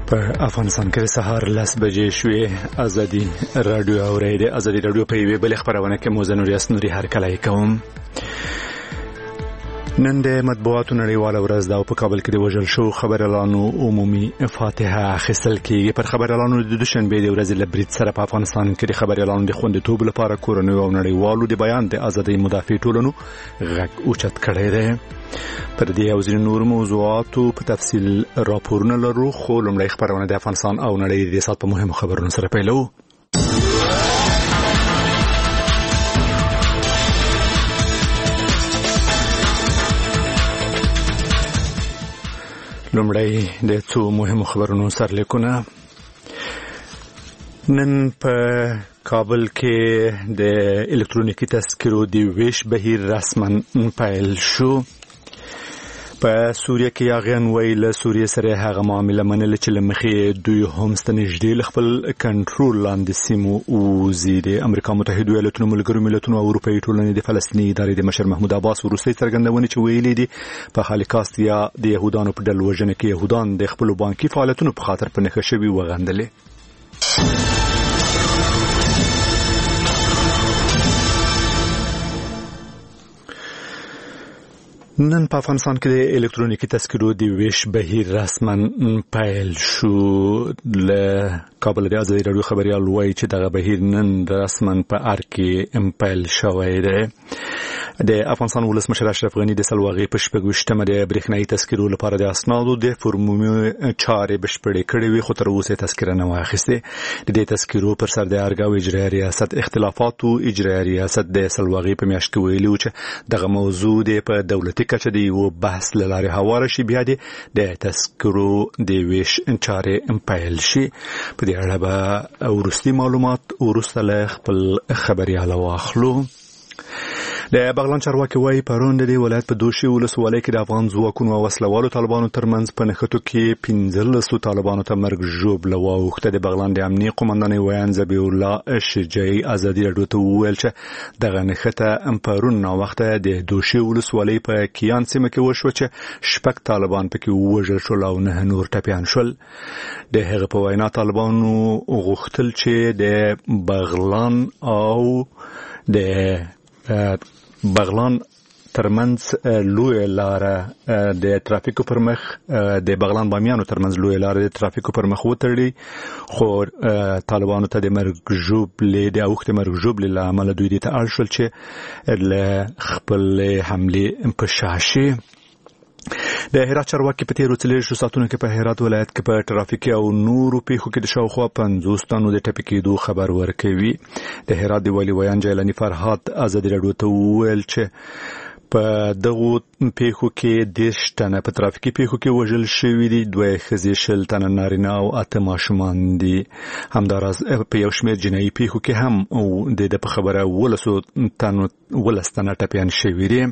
په افغانستان کې سهار 10 بجې شوې. ازادي رادیو اورېده ازادي رادیو په یوه بل خبرونه کې موزه نوري هر کله کوم. نن د مطبوعاتو نړیواله ورځ ده او په کابل کې د وژل شو خبريالانو عمومي فاتحه اخیستل کېږي. پر خبريالانو د دوشنبه د ورځې له برید سره په افغانستان کې د خبريالانو د خوندیتوب لپاره کورنۍ او نړیوالو د بیان د ازادۍ مدافع ټولنو غږ اوچت کړی دی. پر دې او ځینو نور موضوعاتو په تفصیل راپورونه لرو، خو لومړی خبرونه د افغانستان او نړۍ د سات په مهمو خبرونو سره پیلو. لومړی د څو مهمو خبرونو سرلیکونه. نن په کابل کې د الکترونیکی تذکرو د ویش بهیر رسما پیل شو. په سوریه کې یاغیان ویل سوریه سره هغه معامله منل چې لمخې دوی هم ستنجدي خپل کنټرول لاندې سیمو او زیره. امریکا متحده ایالاتونو، ملګرو ملتونو او اروپאי ټولنې د فلسطیني ادارې د مشر محمود عباس وروستي څرګندونې چې ویلي دي په هالیکاست یا د يهودانو په ډول وژنه کې يهودان د خپل بانکي فعالیتونو په خاطر په نښه شوي وغندلې. نن په افغانستان کې د الکترونیکی تذکرو د ویش بهیر رسما پیل شو. له کابل د ازادي رادیو خبريال وایي چې دغه بهیر نن رسما په ار کې پیل شوی دی. د افغانستان ولسمشر اشرف غنی د سلواغې په شپږ د برېښنايي تذکرو لپاره د اسنادو د فورمومي چارې بشپړې کړې وي، خو تر اوسه تذکره نه واخیسته. د دې تذکرو پر سر د ارګاو اجرایي ریاست اختلافات او اجرایي ریاست د سلواغې په میاشت کې ویلي چې دغه موضوع په دولتي کچه دی او بحث لاره هواره شي، بیا د تذکرو د ویش چارې پیل شي. په دې اړه به ورستي معلومات ورسته له خپل خبريال واخلو. د بغلان چارواکي وایي پرون د ولایت په دوشي ولسوالۍ کې د افغان ځواکونو او وسلوالو طالبانو ترمنځ په نښتو کې 15 طالبانو ته مرګ ژوبله واوښته. د بغلان د امنیه قومندان ویان ذبیح الله شجاعي ازادي رادیو ته وویل چې دغه نښته پرون نا وخته د دوشي ولسوالۍ په کیان سیمه کې وشو چې شپږ طالبان پکې وژل شول او 9 نور ټپیان شول. د هغه په وینا طالبانو غوښتل چې د بغلان او د بغلان ترمنځ لوی لاره د ترافیکو پر مخ د بغلان بامیانو ترمنځ لوی لاره د ترافیکو پر مخ وتړي، خو طالبانو ته د مرګ ژوبلې د اوخت مرګ ژوبلې له عمله دوی ته اړ شول چې له خپل حمله په شاشي. د هرات چارواکي په تیرو 40 ساعتونو کې په هرات ولایت کې په ترافیکي او نورو پیښو کې د شاوخوا 50 تنو د ټپي کېدو خبر ورکوي. د هرات د والي ویان جیلانی فرهاد ازادي رادیو ته وویل چې په دغه پیښو کې 10 تنه په ترافیکي پیښو کې وژل شوي دي، 2 ښځې 60 تنه نارینه او 8 ماشومان دي. همداراز په یو شمېر جنایي پیښو کې هم د په خبره 12 تنه ټپیان شوي دي.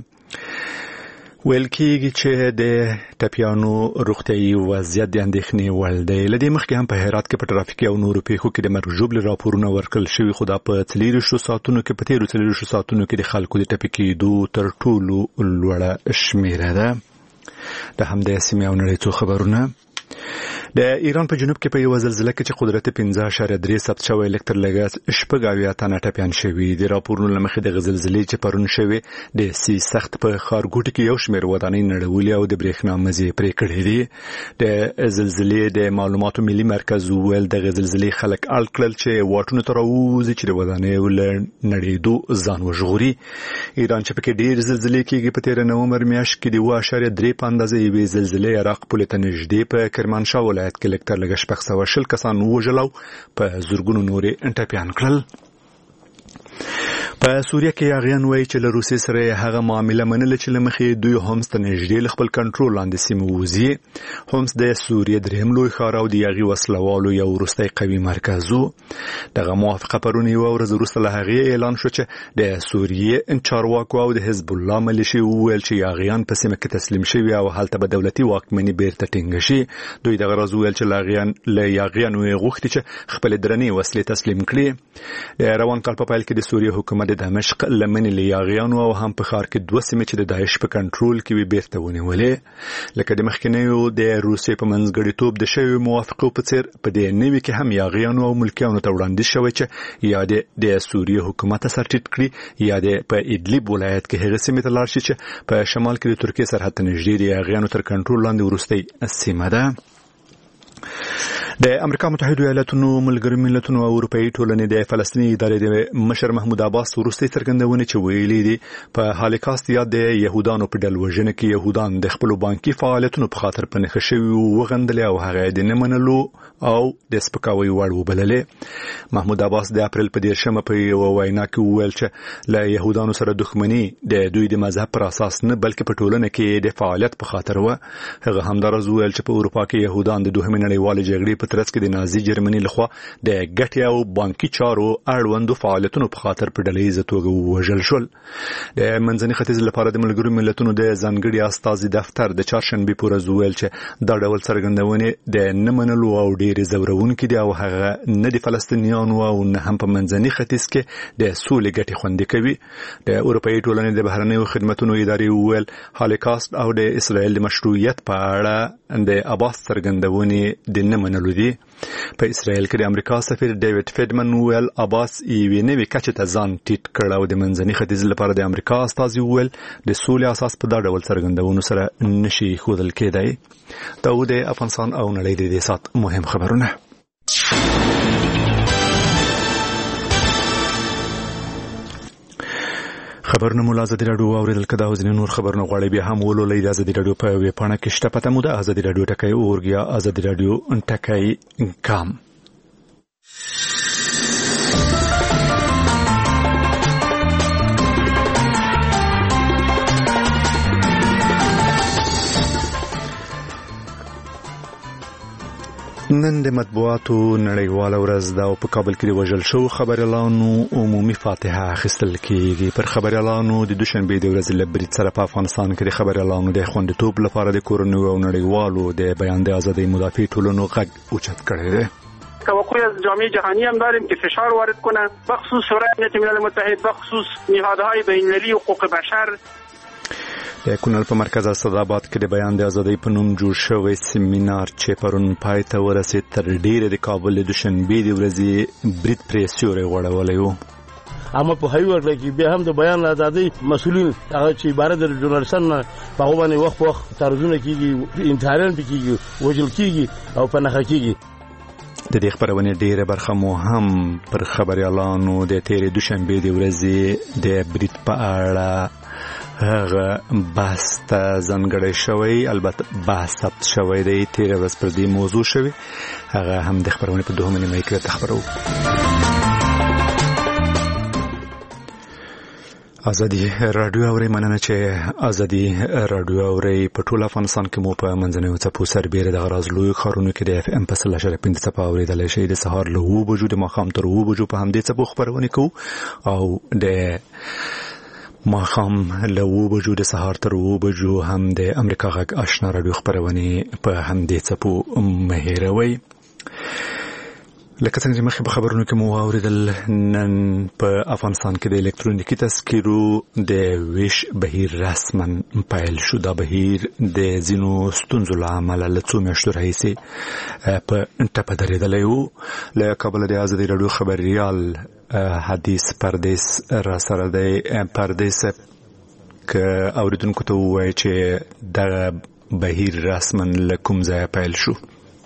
ویل کېږي چې د ټپیانو روغتیايي وضعیت د اندېښنې وړ دی. له دې مخکې هم په هرات کې په ترافیکي او نورو پیښو کې د مرګ ژوبلې راپورونه ورکړل شوي، خو دا په 40 ساعتونو کې په تیرو 40 ساعتونو کې د خلکو د ټپي کېدو تر ټولو لوړه شمیره ده. د همدې سیمې او نړۍ څو خبرونه. د ایران په جنوب کې په یو زلزلې کې چې قدرت 15.3 ثبت شوی الکتر لګاس شپږ تنه ټپیان شوي. د راپورونو لمخې د زلزلې چې پرون شوی د سی سخت په خارګوټ کې یو شمېر ودانۍ نړولې او د برېښنا مزي پرې کړې دي. د زلزلې د معلوماتو ملي مرکز ویل د زلزلې خلک الکل چې واټونو ته راوځي چې د ودانۍ ول نړېدو ځان وژغوري. ایران چې پکې ډېر زلزلې کېږي په 13 نومبر میاشت کې د 2.3 په اندازې یوې زلزلې عراق پولې ته نږدې په کرمانشاه ولایت کې لکتر لګ 600 کسان وژل او په زورګونو نورې ټپیان کړل. په سوریه کې یاغیان وایي چې له روسیې سره هغه معامله منل چې لمخې دوی هم ستنجدي خپل کنټرول لاندې سیمه وځي. هومس د سوریه دریم لوی ښار او د یاغي وسلوالو یو وروستی قوي مرکز و. دغه موافقه پرون یو ورځ وروسته له هغې اعلان شو چې د سوریه چارواکو او د حزب الله ملیشې وویل چې یاغیان په سیمه کې تسلیم شوي او هلته به دولتي واکمني بیرته ټینګه شي. دوی دغه ورځ وویل چې له یاغیانو غوښتي چې خپل درنې وسلې تسلیم کړي. د روان کال په پیل کې د د سوریه حکومت د دمشق لمنې له یاغیانو او هم په ښار کې 2 سیمې چې د داعش په کنټرول کې وي بیرته ونیولې لکه د مخکنیو د روسیې په منځګړیتوب د شویو موافقو په څیر په دې نوي کې هم یاغیانو او ملکیانو ته وړاندیز شوی چې یا د سوریه حکومت سر ټیټ کړي یا د په ادلب ولایت کې هغه سیمې ته لاړ شي چې په شمال کې د ترکیې سرحد ته نږدې د یاغیانو تر کنټرول لاندې وروستۍ سیمه ده. د امریکا متحده ایالاتونو ملګرو ملتونو او اروپאי ټولنې د فلسطیني ادارې د مشر محمود عباس وروستي څرګندونې چې ویلي دي په هالیکاست یا د يهودانو په ډول وژنه کې يهودان د خپل بانکي فعالیتونو په خاطر پنهخ شوی وغندل او هغه د نمنلو او د سپکاوي وړ وبللې. محمود عباس د اپریل په 10مه په یو وینا کې ویل چې له يهودانو سره دښمنی د دوی د مذهب پر اساس نه بلکې په ټولنه کې د فعالیت په خاطر و. هغه همدارز ویل چې په اروپا کې يهودان د دوهمې نړیوالې جګړې په ترڅ کې د نازي جرمني لخوا د ګټې او بانکي چارو اړوندو فعالیتونو په خاطر په ډلهییزه توګه وژل شول. د منځني ختیځ لپاره د ملګرو ملتونو د ځانګړي استازي دفتر د چهارشنبه په ورځ ویل چې دا ډول څرګندونې د نمنلو او ډېر زورونکي دي او هغه نه د فلسطینیانو او نه هم په منځني ختیځ کې د سولې ګټې خوندي کوي. د اروپאי ټولنې د بهرنیو خدماتو ادارې ویل هالیکاست او د اسرائیل د مشروعیت په اړه د عباس څرګندونې د نمنلو دي. په اسرائیل کې د امریکا سفیر ډیوډ فیډمن ویل عباس یې نوې کچه ته ځان ټیټ کړ او د منځني ختیځ لپاره د امریکا استازي ویل د سولې اساس په دا ډول څرګندونو سره نشي ښودل کېدای. دا د افغانستان او نړۍ د سات مهم خبرونه. خبرونه مولا ازادي رادیو اوریدل کدا او ځینې نور خبرونه غواړي بیا هم ولولئ د ازادي رادیو په ویب پاڼه کې شته پته مو د ازادي رادیو ټکای اورګیا ازادي رادیو ټکای کام. نن د مطبوعاتو نړیواله ورځ ده او په کابل کې د وژل شو خبریالانو عمومي فاتحه اخیستل کیږي. پر خبریالانو د دوشنبه د ورځې له برید سره په افغانستان کې د خبریالانو د خوندیتوب لپاره د کورنیو او نړیوالو د بیان د ازادۍ مدافع ټولنو غږ اوچت کړی دی. توقع از جامعه جهانی هم داریم که فشار وارد کنه بخصوص شورای امنیت ملل متحد بخصوص نهادهای بین‌المللی حقوق بشر. د کونړ په مرکز اسداباد کې د بیان د ازادۍ په نوم جوړ شوی سیمینار چې پرون پای ته ورسید تر ډیره د کابل د دوشنبه د ورځې برید پرې سیوری غوړولی و. اما په هیواد کې بیا هم د بیان ازادۍ مسؤلین هغه چې عبارت د ژورنالیستانو په هغه باندې وخت تعرضونه کیږي انتحاران کیږي وژل کیږي او پنهخ کیږي. د دې خبرونې ډیره برخه مو هم پر خبريالانو د تیرې دوشنبه د ورځې د برید په اړه هغه بحث ته ځانګړی شوی البته بحث ثبت شوی دی تیره ورځ پر دې موضوع شوی هغه هم د خبرونې په دوهمه نیمه کې خبرو. ازادي رادیو اوري مننه چې ازادي رادیو اوري په ټول افغانستان کې مو په منځنیو څپو سربېره د غراز لوی خارونو کې د اف ام په 3.5 څپو اوریدل شي د سهار له 2 بجو د ماښام تر 2 بجو په همدې څپو خبرونه کوو او د ماښام له 2 بجو د سهار تر 2 بجو هم د امریکا غږ آشنا رادیو خبرونه په همدې څپو مهیروي. لکه څنګه چې مخکې په خبرونو کې مو اوریدل نن په افغانستان کې د الکترونیکي تذکیرو د ویش بهیر رسما پیل شو. دا بهیر د ځینو ستونزو له امله له څو میاشتو راهیسې په ټپه درېدلی و. له کابل د ازادي رادیو خبریال حدیث پردیس را سره دی. پردیس که اوریدونکو ته ووایي چې دغه بهیر رسما له کوم ځایه پیل شو.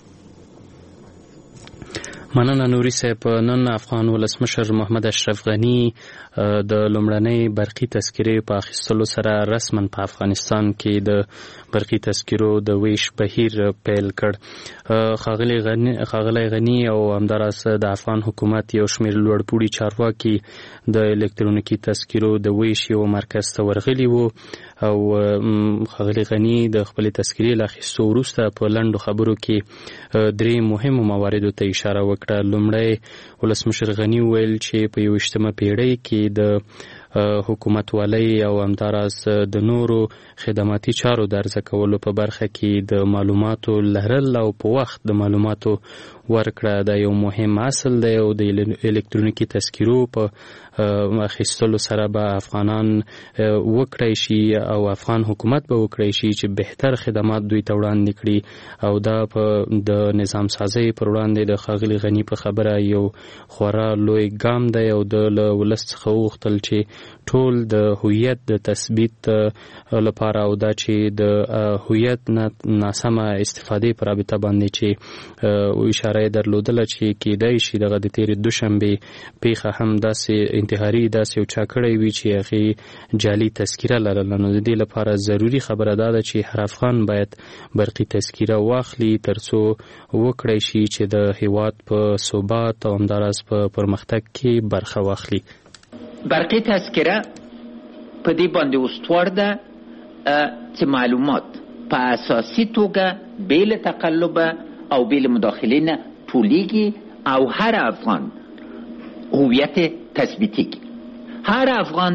مننه نوري صاحب. نن افغان ولسمشر محمد اشرف غنی د لومړنۍ برقي تذکرې په اخیستلو سره رسما په افغانستان کې د برقي تذکرو د ویش بهیر پیل کړ. ښاغلی غنی او همداراز د افغان حکومت یو شمېر لوړپوړي چارواکي د الکترونیکي تذکرو د ویش یو مرکز ته ورغلي وو او ښاغلی غنی د خپلې تذکرې له اخیستو وروسته په لنډو خبرو کې درې مهمو مواردو ته اشاره وکړه. لومړی ولسمشر غنی ویل چې په 21مه پیړۍ کې د حکومتوالۍ او همداراز د نورو خدماتي چارو د عرضه کولو په برخه کې د معلوماتو لرل او په وخت د معلوماتو ورکړه دا یو مهم اصل دی او د الکترونیکي تذکرو په اخیستلو سره به افغانان وکړای شي او افغان حکومت به وکړای شي چې بهتر خدمات دوی ته وړاندې کړي او دا په د نظام سازي پر وړاندې د ښاغلي غني په خبره یو خورا لوی ګام دی او د ولس څخه وغوښتل چې ټول د هویت د تثبیت لپاره او دا چې د هویت ناسمه استفادې پر رابطه باندې چې اشاره درلودله چې کېدای شي دغه د تېرې دوشنبې پیښه هم داسې انتحاري داسې یو چا کړی وي چې هغې جعلي تذکره لرله. نو د دې لپاره ضروري خبره دا ده چې هر افغان باید برقي تذکره واخلي تر څو وکړی شي چې د هیواد په ثبات او همداراز په پرمختګ کې برخه واخلي. برقي تذکره په دې باندې استوار ده چې معلومات په اساسي توګه بې له تقلب او بې له مداخلې نه ټولېږي او هر افغان هویت تثبیتي کی. هر افغان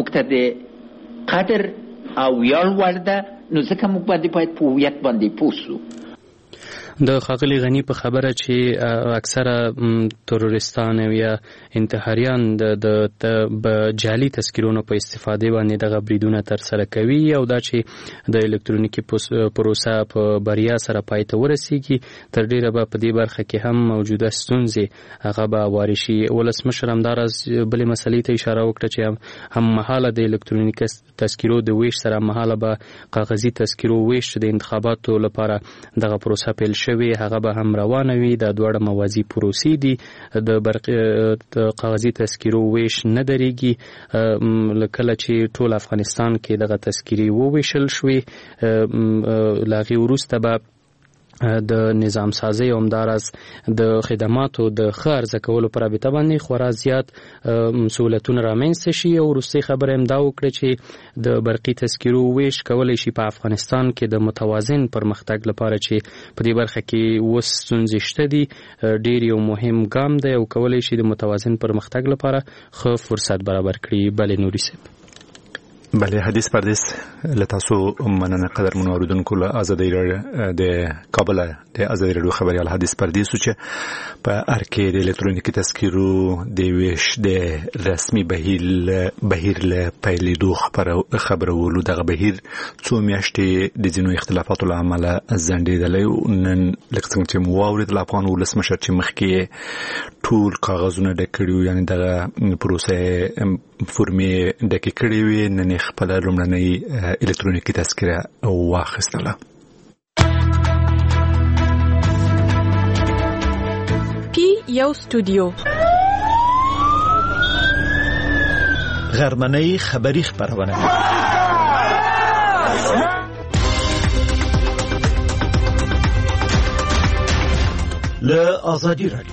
مقتد قدر او ویاړ وړ ده نو ځکه موږ باید په هویت باندې پوه سو. د ښاغلي غني په خبره چې اکثره تروریستان یا انتحاریان د جعلي تذکرونو په استفادې باندې دغه بریدونه ترسره کوي او دا چې د الکترونیکي پروسه په بریا سره پای ته ورسیږي تر ډیره به په دې برخه کې هم موجوده ستونزې هغه به واري شي. ولسمشر همداراز بلې مسلې ته اشاره وکړه چې هم مهاله د الکترونیکي تذکرو د ویش سره مهاله به کاغذي تذکرو ویش د انتخاباتو لپاره دغه پروسه پیل شوی هغه به هم روانه وي. دا دواړه موازی پروسې دي. د کاغذي تذکرو ویش نه درېږي. کله چې ټول افغانستان کې دغه تذکرې وویشل شوې له هغې وروسته به د نظام سازي او همداراز د خدماتو د ښه عرضه کولو پر رابطه باندې خورا زیات سهولتونه رامنځته شي. او وروستۍ خبره هم دا وکړه چې د برقي تذکرو ویش کولی شي په افغانستان کې د متوازن پرمختګ لپاره چې په دې برخه کې اوس ستونزې شته دي ډېر یو مهم ګام دی او کولی شي د متوازن پرمختګ لپاره ښه فرصت برابر کړي. بلې نوري صاحب. بله حدیث پردیس لتاسو مننه قدر منو اوریدونکو له ازادي د کابل د ازادي رادیو خبريال حدیث پردیس چې په ارکې د الکترونیکي تذکرو د ویش د رسمي بهیر له پیلېدو خبرولو دغه بهیر څو میاشتې د ځینو اختلافاتو له امله ځنډېدلی. نن لکه څنګه چې مو واورېدل افغان ولسمشر چې مخکې ټول کاغذونه ډک کړي یعنی دغه پروسه فرمې ډکې کړې وې نن خپل لومړنۍ الکترونیکي تذکره واخیستله. پی یو استودیو غرمنۍ خبری خبرونه له آزادی رادیو.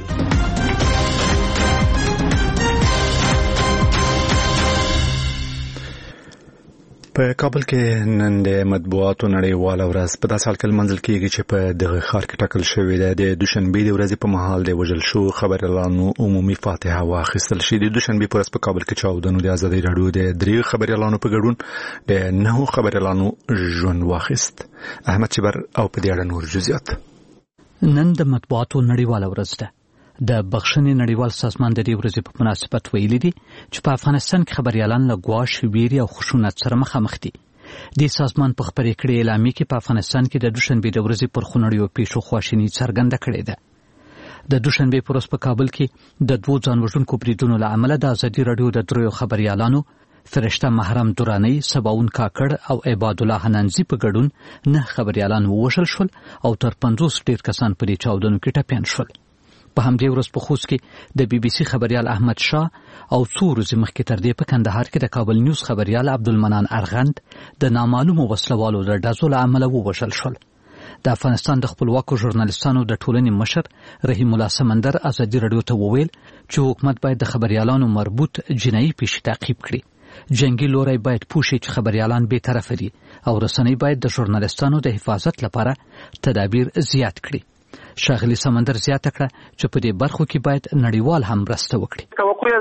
په کابل کې نن د مطبوعاتو نړیواله ورځ په داسې حال کې لمانځل کېږي چې په دغه ښار کې ټاکل شوې ده د دوشنبې د ورځې په مهال د وژل شو خبریالانو عمومي فاتحه واخیستل شي. د دوشنبې په ورځ په کابل کې چاودنو د ازادي راډیو د 3 خبریالانو په ګډون د 9 خبریالانو ژوند واخیست. احمد چبر او په دې اړه نور جزئیات. نن د مطبوعاتو نړیواله ورځ ده. د بخښنې نړیوال سازمان د دې ورځې په مناسبت ویلي دي چې په افغانستان کې خبریالان له ګواښ ویرې او خشونت سره مخامخ دي. د سازمان په خبرې کړې اعلامیه کې په افغانستان کې د دوشنبې د ورځې پر خونړیو پیښو خواشیني څرګنده کړې ده. د دوشنبې په ورځ په کابل کې د 2 ځان وژونکو بریدونو له امله د ازادي راډیو د 3 خبریالانو فرشته محرم دورانی، سباون کاکړ او عباد الله حنانزي په ګډون 9 خبریالان ووژل شول او تر 50 ډیر کسان په دې چاودنو کې ټپیان شول. په همدې ورځ په خوست کې د BBC خبريال احمد شاه او څو ورځې مخکې تر دې په کندهار کې د کابل نیوز خبريال عبدالمنان ارغند د نامعلومو وسلوالو د ډزو له امله ووژل شول. د افغانستان د خپلواکو ژورنالستانو د ټولنې مشر رحیم الله سمندر ازادي راډیو ته وویل چې حکومت باید د خبريالانو مربوط جنایي پیښې تعقیب کړي. جنگي لوري باید پوښي چې خبريالان به طرف دي او رسنۍ باید د ژورنالستانو د حفاظت لپاره تدابیر زیات کړي. ښاغلي سمندر زیاته کړه چې په دې برخو کې باید نړیوال هم مرسته وکړي. توقع از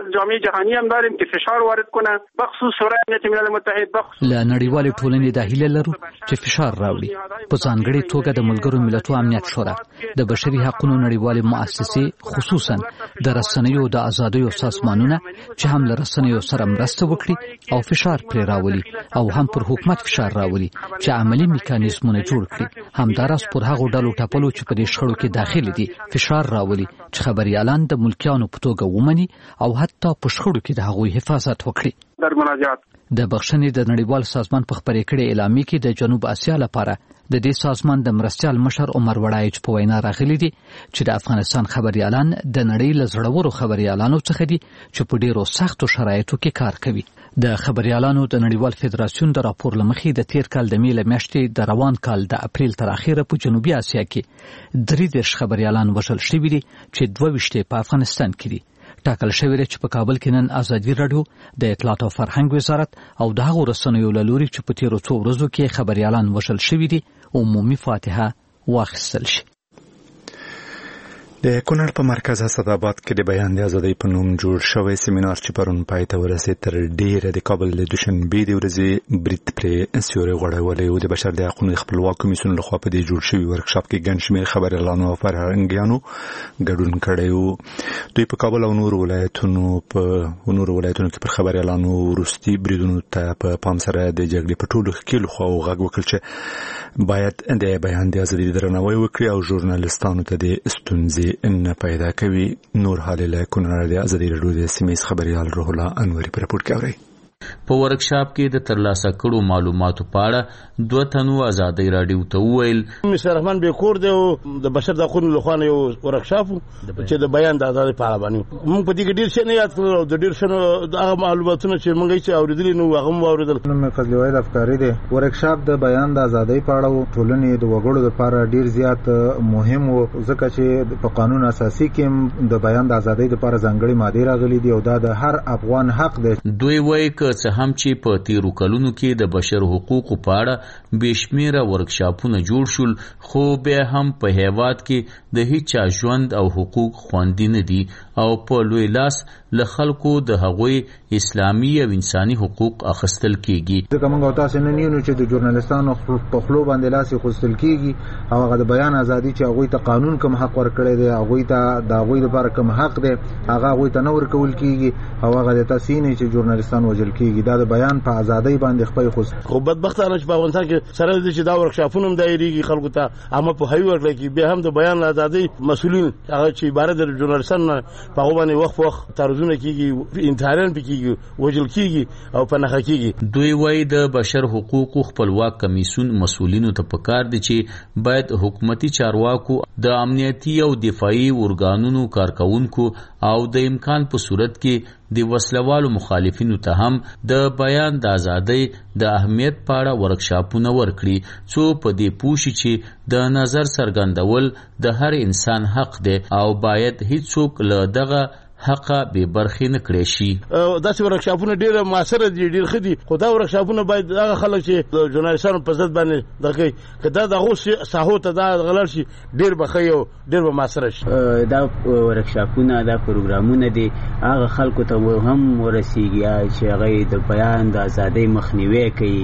جامعه جهانی هم داریم که فشار وارد کنه بخصوص شورای امنیت ملل متحد له نړیوالې ټولنې د هیله لرو چې فشار راوړي په ځانګړي توګه د ملګرو ملتونو امنیت شورا د بشري حقوقو نړیوالې مؤسسې خصوصا د رسنیو د ازادیو سازمانونه چې هم له رسنیو سره مرسته وکړي او فشار پرې راولي او هم پر حکومت فشار راولي چې عملی میکانیزمونه جوړ کړي همداراز پر هغو ډلو ټاپلو چې په دې شخړو کې داخلي دي فشار راولي چې خبريالان د ملکیانو په توګه ومني او حتی په شخړو کې د هغوی حفاظت وکړي. در مناجات د بخښنې د نړیوال سازمان په خبرې کړې اعلامیه کې د جنوب اسیا لپاره د دې سازمان د مرستیال مشر عمر وړایچ په وینا راغلي دي چې د افغانستان خبريالان د نړۍ له زړورو خبريالانو څخه دي چې په ډیرو سختو شرایطو کې کار کوي. د خبريالانو د نړیوال فدراسیون د راپور لمخې د تیر کال د میله میاشتې د روان کال د اپریل تر اخره په جنوبي اسیا کې 33 خبريالان وژل شوي دي چې 22 په افغانستان کې دي. ټاکل شوی چې په کابل کې نن ازادي رادیو د اطلاعات او فرهنګ وزارت او د هغو رسنیو له لوري چې په تیرو څو ورځو کې خبريالان وژل شوي دي عمومي فاتحه واخیستل شي. د کونړ په مرکز اسداباد کې د بیان د ازادۍ په نوم جوړ شوی سیمینار چې پرون پای ته ورسېد تر ډیره د کابل د دوشنبې د ورځې برید پرې سیوري غوړولی او د بشر د حقوقو خپلواک کمیسیون لخوا په دې جوړ شوی ورکشاپ کې ګڼ شمېر خبريالانو او فرهنګیانو ګډون کړی و. دوی په کابل او نورو ولایتونو کې پر خبريالانو وروستي بریدونو ته په پام سره د جګړې په ټولو ښکیلو خواو غږ وکړ چې باید د بیان د ازادۍ درناوی وکړي او ژورنالیستانو ته د ستونزې نه پیدا کوي. نور حال له کونړ د ازادۍ رادیو د سیمې خبريال روح الله انوري په رپورټ کې اوري. په ورکشاپ کې د ترلاسه کړو معلوماتو په اړه 2 تنو ازادۍ رادیو ته وویل مستر رحمان بیکور دی د بشر د حقوقو لخوا یو ورکشاپ چې د بیان د ازادۍ په اړه باندې موږ په دې کې ډیر څه نه یاد کړو او د ډیر څه هغه معلوماتونه چې موږ یې اوریدلي نو هغه اوریدل. نو فضل وحید افکاری دی ورکشاپ د بیان د ازادۍ په اړه ټولنې د وګړو لپاره ډیر زیات مهم و ځکه چې په قانون اساسي کې د بیان د ازادۍ لپاره ځانګړي ماده راغلي دي او دا د هر افغان حق دی. دوی وایي څه هم چې په تیرو کلونو کې د بشر حقوقو په اړه بشمیره ورکشاپونه جوړ شول خو بیا هم په هیواد کې د هیڅ ژوند او حقوق خوندي نه دي او په لوی لاس له خلکو د هغوی اسلامي او انساني حقوق اخیستل کیږي. ځکه موږ تاسو نه نیو چې د ژورنالیستانو په خپل باندې لاس اخیستل کیږي او هغه د بیان ازادي چې هغه ته قانون کوم حق ورکړی دی هغه ته د هغه لپاره کوم حق دی هغه ته نه ورکول کیږي او هغه د تاسو نه چې ژورنالیستان وژل کیږي دا د بیان په ازادۍ باندې خپل خو بدبختانه چې په افغانستان کې سره د چې دا ورکشاپونه هم دایریږي خلکو ته اما په هیواد کې به هم د بیان ازادۍ مسؤلین هغه چې عبارت د ژورنالیستانو په باندې وخت تعرضونه کیږي انتحاران کیږي وژل کیږي او پنهخه کیږي. دوی وایي د بشر حقوقو خپلواک کمیسیون مسؤلینو ته پکار دي چې باید حکومتي چارواکو د امنیتي او دفاعي ارګانونو کارکونکو او د امکان په صورت کې د وسلوالو مخالفینو ته هم د بیان د ازادۍ د اهمیت په اړه ورکشاپونه ورکړي څو په دې پوښي چې د نظر څرګندول د هر انسان حق دی او باید هیڅوک له دغه حق به برخې نه کړی شي. داسې ورکشاپونه ډېر موثره دي ډېر ښه دي خو دا ورکشاپونه باید هغه خلک چې د ژورنالیستانو په ضد باندې دغه کوي که دا د هغو ساحو ته دا غلط شي ډېر به ښه او ډېر به موثره شي. دا ورکشاپونه دا پروګرامونه دي هغه خلکو ته هم ورسیږي چې هغه د بیان د ازادۍ مخنیوی کوي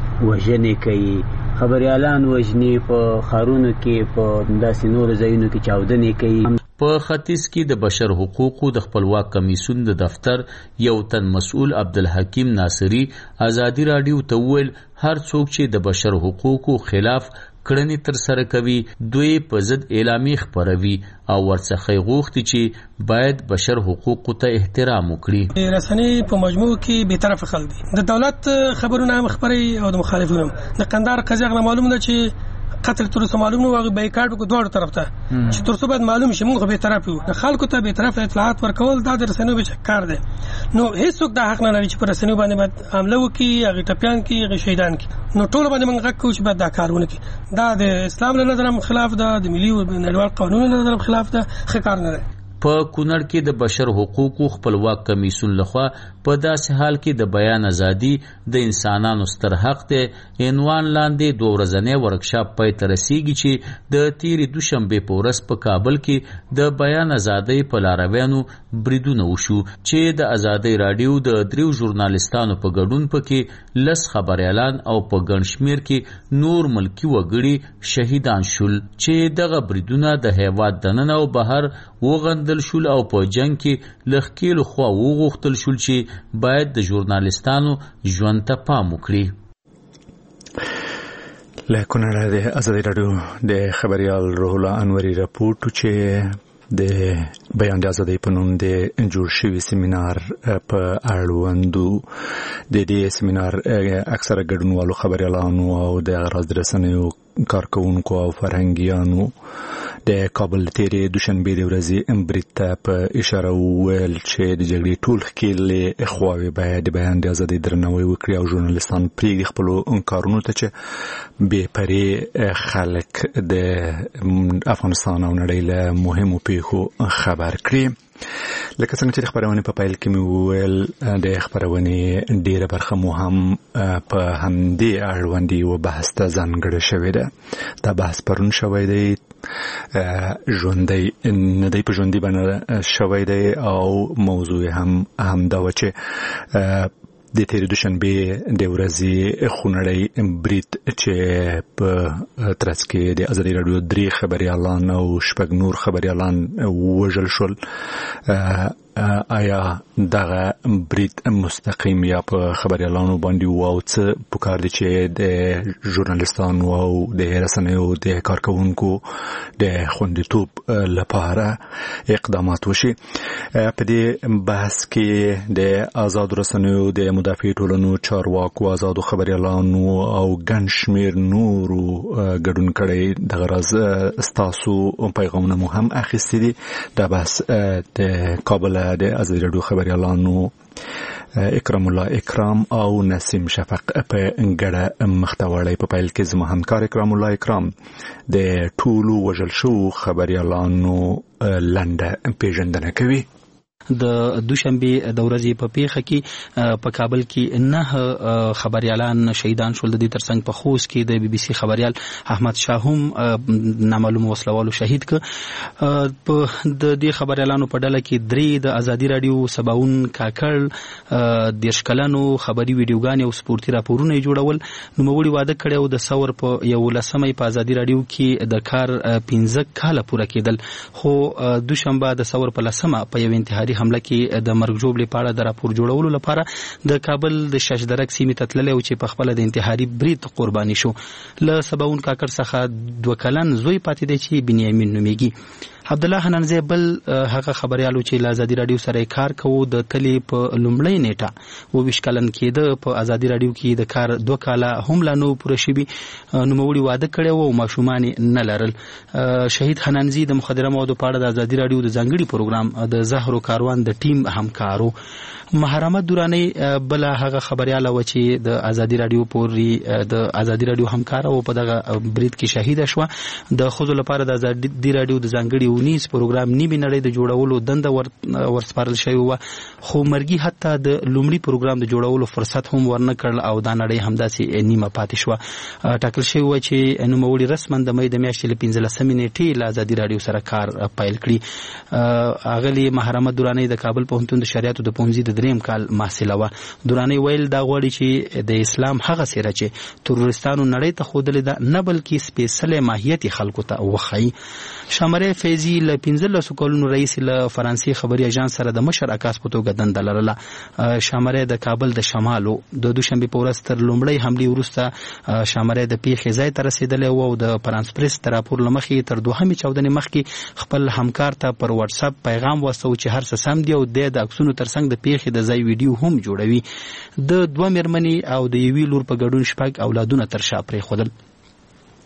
وژنې کوي خبريالان وژني په ښارونو کې په داسې نورو ځایونو کې چاودنې کوي. په ختیځ کې د بشر حقوقو د خپلواک کمیسیون د دفتر یو تن مسؤل عبدالحکیم ناصری ازادي رادیو ته وویل هر څوک چې د بشر حقوقو خلاف کړنې تر سره کوي دوی په ضد اعلامیه خپروي او ورڅخه غوښتي چې باید بشر حقوقو ته احترام وکړي. رسنۍ په مجموع کې به طرف خلک دي د دولت خبرونه خبري او د مخالفینو د قندهار قضیه معلومه ده چې قتل تر څو معلوم نو هغه بایکاټ کو دوه طرف ته چې تر څو بعد معلوم شي موږ به طرف یو خلکو ته به طرف اطلاعات ورکول دا د رسنیو به کار دی نو هیڅوک دا حق نه لري چې پر رسنیو باندې حمله وکړي هغه ټپيان کې هغه شهیدان کې نو ټول باندې موږ غږ کوو چې بعد دا کارونه کوي دا د اسلام له نظر خلاف ده د ملي او نړیوال قانون له نظر خلاف ده ښه کار نه دی. په کونړ کې د بشر حقوقو خپلواک کمیسیون لخوا په داسې حال کې د بیان ازادي د انسانانو ستر حق دی عنوان لاندې 2 ورځنی ورکشاپ پای ته رسیږي چې د تیرې دوشنبه په ورځ په کابل کې د بیان ازادي په لارویانو بریدونه وشو چې د ازادي رادیو د 3 ژورنالیستانو په ګډون پکې 10 خبريالان او په ګڼ شمیر کې نور ملکی وګړي شهیدان شول چې دغه بریدونه د هیواد دننه او بهر وغندل شول او په جنگ کې لخکیل خو وغوښتل شول چې باید د ژورنالیستانو ژوند ته پام وکړي. له کونړه د ازادي رادیو د خبريال روح الله انوري راپورټ چې د بیان د ازادۍ په نوم د جوړ شوي سیمینار په اړوندو د دې سیمینار اکثره ګډونوالو خبريالانو او د غرض رسنیو کارکونکو او فرهنګیانو د کابل تیرې دوشنبه د ورځې برید ته په اشاره وویل چې د جګړې ټول ښکېلې خواوې باید د بیان د ازادۍ درناوی وکړي او ژورنالیستان پرېږدي خپلو کارونو ته چې بې پرې خلک د افغانستان او نړۍ له مهمو پیښو خبر کړي. لکه څنګه چې د خبرونې په پیل کې مې وویل د خبرونې ډیره برخه مو هم په همدې اړوند یو بحث ته ځانګړې شوې ده. دا بحث پرون شوی دی ژوندی نه دی په ژوندي باندې شوی دی او موضوع هم همدا و چې د تیرې دوشنبه د ورځې خونړی برید چې په ترڅ کې د ازادي رادیو 3 خبريالان او 6 نور خبريالان وژل شول. آیا دغه برید مستقیم یا په خبريالانو باندې او څه پکار دي چې د ژورنالیستانو او د رسنیو د کارکونکو د خوندیتوب لپاره اقدامات وشي؟ په دې بحث کې د آزاد رسنیو د مدافع ټولنو چارواکو آزاد خبريالانو او ګڼ شمیر نورو ګډون کړي د غرض استاسو پیغامونه مو هم اخیستي دي. دا بحث د کابل د ازادي رادیو خبريالانو اکرام الله اکرام او نسیم شفق په انګړه مختوړی په پیل کې زما همکار اکرام الله اکرام د ټولو وژل شو خبريالانو لنډه پیژندنه کوي. د دوشنبه د ورځې په پیښه کې په کابل کې 9 خبريالان شهیدان شول. د دې ترڅنګ په خوست کې د بي بي سي خبريال احمد شاه هم نامعلوم وسلوالو شهید ک. په د دې خبريالانو په ډله کې 3 د ازادي رادیو سباون کاکړ د شکلانو خبري ویډیوګان او سپورتي راپورونه جوړول. نو موړي واده کړو د ثور په یو لسمې په ازادي رادیو کې د کار 15 کال پوره کېدل. خو دوشنبه د ثور په لسمه په یو انتحاري حمله کې د مرګ جوړې پاړه د راپور جوړولو لپاره د کابل د شاشدرک سیمې ته تللی او چې په خپل د انتحاري برید قرباني شو. له سباون کاکړ څخه 2 کلن زوی پاتې دی چې بنیامین نومیږي. عبد الله حنان زیبل هغه خبريالو چې له ازادي رادیو سره کار کوي د تلی په لومړی نیټه و 20 کلن کېده په ازادي رادیو کې د کار 2 کاله هم لا نو پوره شوی. نو موړي واده کړي او ماشومان نه لرل. شهید حنانزي د مخدره موادو په اړه د ازادي رادیو د ځانګړي پروګرام د زهرو کاروان د ټیم همکارو. محرمت دورانی بل هغه خبرياله و چې د ازادي رادیو پوری د ازادي رادیو همکار او په دغه برید کې شهید شو. د خود لپاره د ازادي رادیو د ځانګړي ونیس پروګرام نیمه نړۍ د جوړولو دنده ورسپارل شوی و. خو مرګي حتی د لومړي پروګرام د جوړولو فرصت هم ورنه کړل او دا نړۍ همداسې نیمه پاتې شو. ټاکل شوی و چې نوموړي رسمن د مې د میاشتې ل 15 نیټې له ازادي رادیو سره کار پیل کړی. اغلی محرمت دورانی د کابل پوهنتون د شریعت د پوهنځي د 3 کال محصله و. دورانی ویل دا غوړي چې د اسلام هغه سره چې تروریستانو نړۍ ته خودلې ده نه بلکې سپیشل ماهیت خلکو ته وخی. شامره فیضی ل 15 کلونو رئیس ل فرانسې خبري اژانس سره د مشر عکاس په توګه دنده لرله. شامره د کابل د شمالو د دوشنبه په ورځ تر لومړی حمله وروسته شامره د پیښې ځای ته رسیدلې او د فرانس پریس تر راپور لمخې تر 214 مخکې خپل همکار ته پر واتس اپ پیغام واستو چې هر څه سم دی او د عکسونو ترڅنګ د پیښې د ځای ویډیو هم جوړوي. د 2 مېرمنې او د یوې لور په ګډون 6 اولادونه تر شا پرې خودل.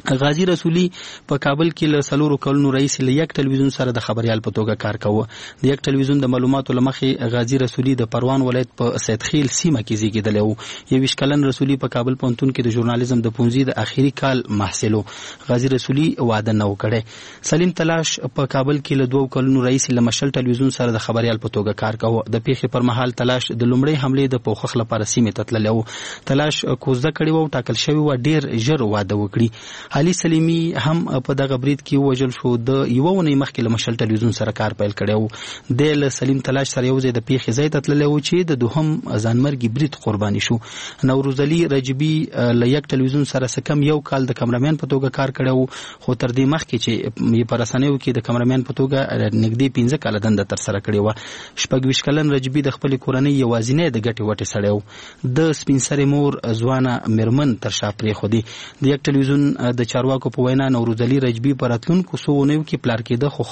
غازی رسولی په کابل کې له 4 کلونو رئیس له یک ټلویزیون سره د خبريال په توګه کار کاوه. د یک ټلویزیون د معلوماتو لمخې غازی رسولی د پروان ولایت په سیدخیل سیمه کې زیږیدلی و. 21 کلن رسولی په کابل پوهنتون کې د ژورنالیزم د پونځي د اخیری کال محصل و. غازی رسولی واده نه وکړي. سلیم تلاش په کابل کې له 2 کلونو رئیس له مشل ټلویزیون سره د خبريال په توګه کار کاوه. د پیښې پر مهال تلاش د لومړۍ حمله د پوښښ لپاره سیمه تتللی و. تلاش کوزده کړی و، ټاکل شوی و ډیر ژر واده وکړي. علي سلیمی هم په دغه برید کې وژل شو. د یو ونې مخکې له مشل ټلویزیون سره کار پیل کړی و. د سلیم تلاش سره یو ځای د پیښې ځای ته تللی و چې د دوهم ځانمرګي برید قرباني شو. نوروز علي رجبي له یک ټلویزیون سره سکم یو کال د کمرمن په توګه کار کړی و، خو تر دې مخکې چې په رسنیو کې د کمرمن په توګه نږدې 15 کال دنده تر سره کړې و. 26 کلن رجبي د خپل کورنۍ یوازینی د ګټې وټې سړی و. د سپین سرې مور ځوانه میرمن تر شا پرېښودې. د یک ټلویزیون د چارواکو په وینا نوروز علي رجبي په راتلونکو څو اونیو کې پلار کېده، خو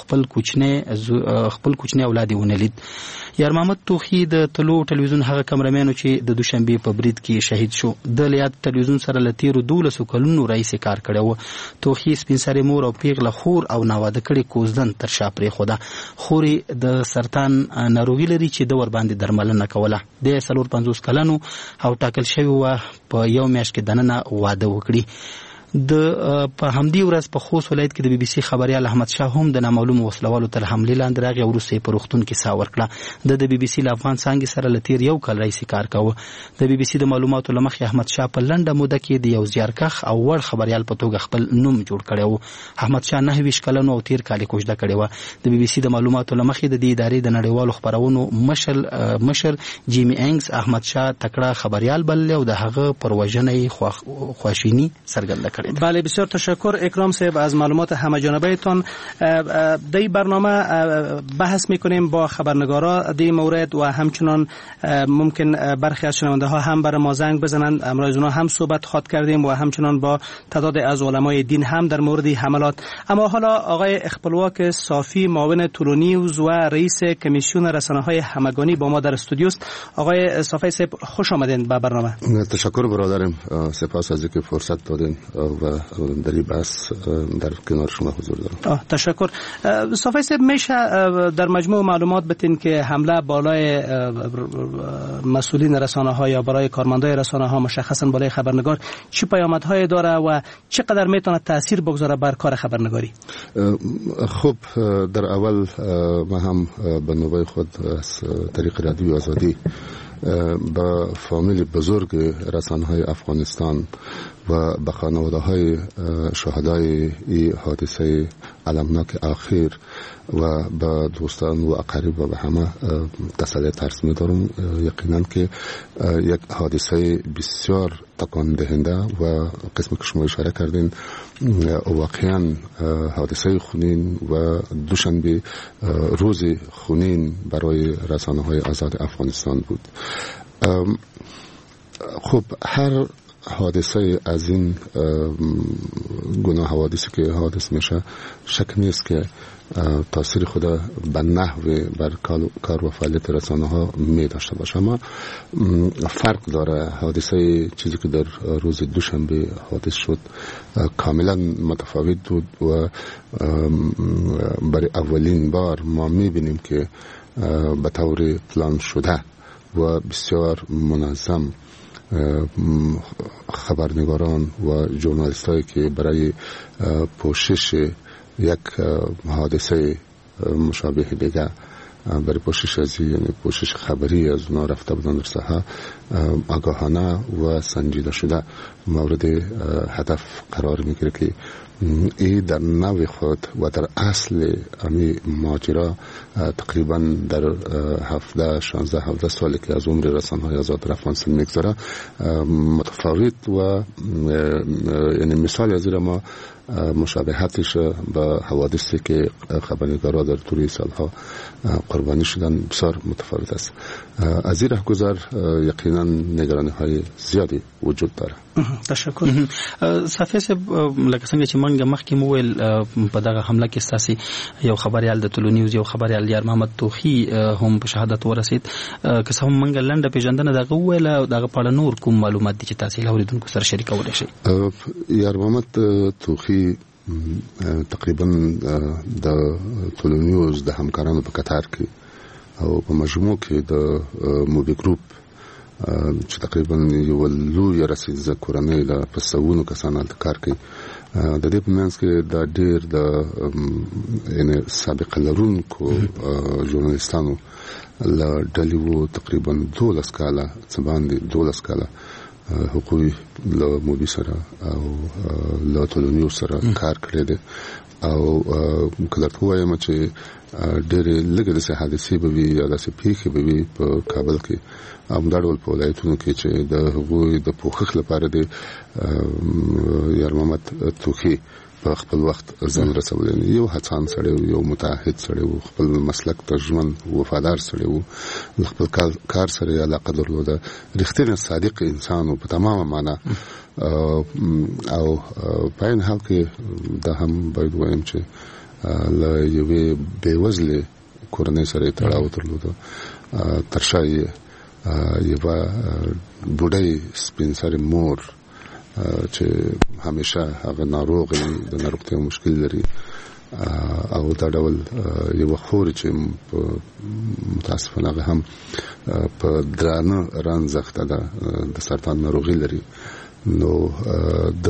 خپل کوچنی اولاد یې ونه لید. یار محمد توخي د طلوع ټلویزیون هغه کمرمن چې د دوشنبه په برید کې شهید شو. د لیاد ټلویزیون سره له 13 کلونو رئیس کار کړی و. توخي سپین سرې مور او پیغله خور او ناواده کړي کوزدن تر شا پرېښوده. خورې د سرطان ناروغي لري چې د ور باندې درملنه کوله. د 54 کلنو او ټاکل شوی و په یو میاشت کې دننه واده وکړي. د په همدې ورځ په خوست ولایت کې د بي بي سي خبريال احمد شاه هم د نامعلومو وسلوالو تر حملې لاندې راغی او وروسته په روغتون کې ساه ورکړه. د بي بي سي له افغان څانګې سره له تیر یو کال راهیسې کار کاوه. د بي بي سي د معلوماتو له مخې احمد شاه په لنډه موده کې د یو زیارکښ او وړ خبريال په توګه خپل نوم جوړ کړی و. احمد شاه 29 کلن او تیر کال کوژده کړې و. د بي بي سي د معلوماتو له مخې د دې ادارې د نړیوالو خبرونو مشر جیمی انګز احمد شاه تکړه خبريال بللی او د هغه پر وژنې خواشینی څرګنده کړې. بله، بسیار تشکر اکرام صاحب از معلومات همه‌جانبه‌تان. در این برنامه بحث میکنیم با خبرنگارا در مورد و همچنان ممکن برخی از شنونده ها هم برای ما زنگ بزنند. امروز از اونها هم صحبت خواهد کردیم و همچنان با تعداد از علمای دین هم در مورد حملات. اما حالا آقای اخپلواک صافی معاون تولونیوز و رئیس کمیسیون رسانه‌های همگانی با ما در استودیو است. آقای صافی صاحب خوش آمدین به برنامه. تشکر برادرم، سپاس از اینکه فرصت دادین و در این بحث در کنار شما حضور دارم. تشکر. صافی صاحب میشه در مجموع معلومات بتین که حمله بالای مسئولین رسانه ها یا برای کارمندای رسانه ها مشخصا بالای خبرنگار چه پیامدهای داره و چقدر میتونه تاثیر بگذاره بر کار خبرنگاری؟ خب در اول ما هم به نوبه خود از طریق رادیو آزادی با فامیل بزرگ رسانه‌های افغانستان و به خانواده‌های شهدای این حادثه المناک اخیر و به دوستان و اقارب و به همه تسلی ترس می‌دارم. یقینا که یک حادثه بسیار تکان دهنده و قسمی که شما اشاره کردین واقعا حادثه خونین و دوشنبه روز خونین برای رسانه‌های آزاد افغانستان بود. خب هر حادثه از این گناه حوادثی که حادث میشه شک نیست که تاثیر خود به نحو بر کار و فعالیت رسانه ها می داشته باشه. اما فرق داره. حادثه چیزی که در روز دوشنبه حادث شد کاملا متفاوت بود و برای اولین بار ما می بینیم که به طور پلان شده و بسیار منظم خبرنگاران و ژورنالیست هایی که برای پوشش یک حادثه مشابه دیگه برای پوشش از یعنی پوشش خبری از اونا رفته بودن در ساحه آگاهانه و سنجیده شده مورد هدف قرار میگیره که این در نوع خود و در اصل امی ماجرا تقریبا در 16 سالی که از عمر رسانه‌های آزاد افغانستان میگذره متفاوت و یعنی مثال از این ما مشابهتش با حوادثی که خبرنگارا در طول سالها قربانی شدن بسیار متفاوت است. از این رهگذر یقینا نگرانی‌های زیادی وجود داره. تشکر. صافی صاحب لکه څنګه چې مونږ مخکې مو ویل په دغه حمله کې ستاسو یو خبريال د ټولو نیوز یو خبريال یار محمد توخی هم په شهادت ورسید که څه هم مونږ لنډه پیژندنه دغه ویل او دغه په اړه نور کوم معلومات دي چې تاسو له اوریدونکو سره شریکولای شئ. یار محمد توخی تقریبا د ټولو نیوز د همکارانو په قطار کې او په مجموع کې د موبي ګروپ چې تقریبا یو لوی رسیدزه کورنۍ د پسونو کسانو د کار کوي د دې په منځ کې د ډېر د یعنی سابقه لرونکو ژورنالیستانو له ډلې وو تقریبا 12 کاله څه باندې 12 کاله حقوقي له موبي سره او له ټولنیو سره کار کړی دی او کله ته وایم چې ډېر لږ د حادثې به وي یا د پیښې به وي په کابل کې امدارول په ولایتونو کې چې د هغوی د پوښښ لپاره د یار محمد توخی په خپل وخت ځان رسولین یو هڅان سره یو متعهد سره خپل مسلک ته ژوند وفادار سره خپل کار سره علاقه درلوده رښتینی صادق انسان په تمامه معنا او په این حال کې دا هم باید وایم چې له یوې بېوزلې کورنۍ سره تړاو درلوده ترشای یو بوډای سپین سره مور چې همیشه هغه ناروغ د ناروغتیا مشکل لري او دا ډول یو خور چې متاسفانه هغه هم په درانه رانځخته ده د سرطان ناروغي لري نو د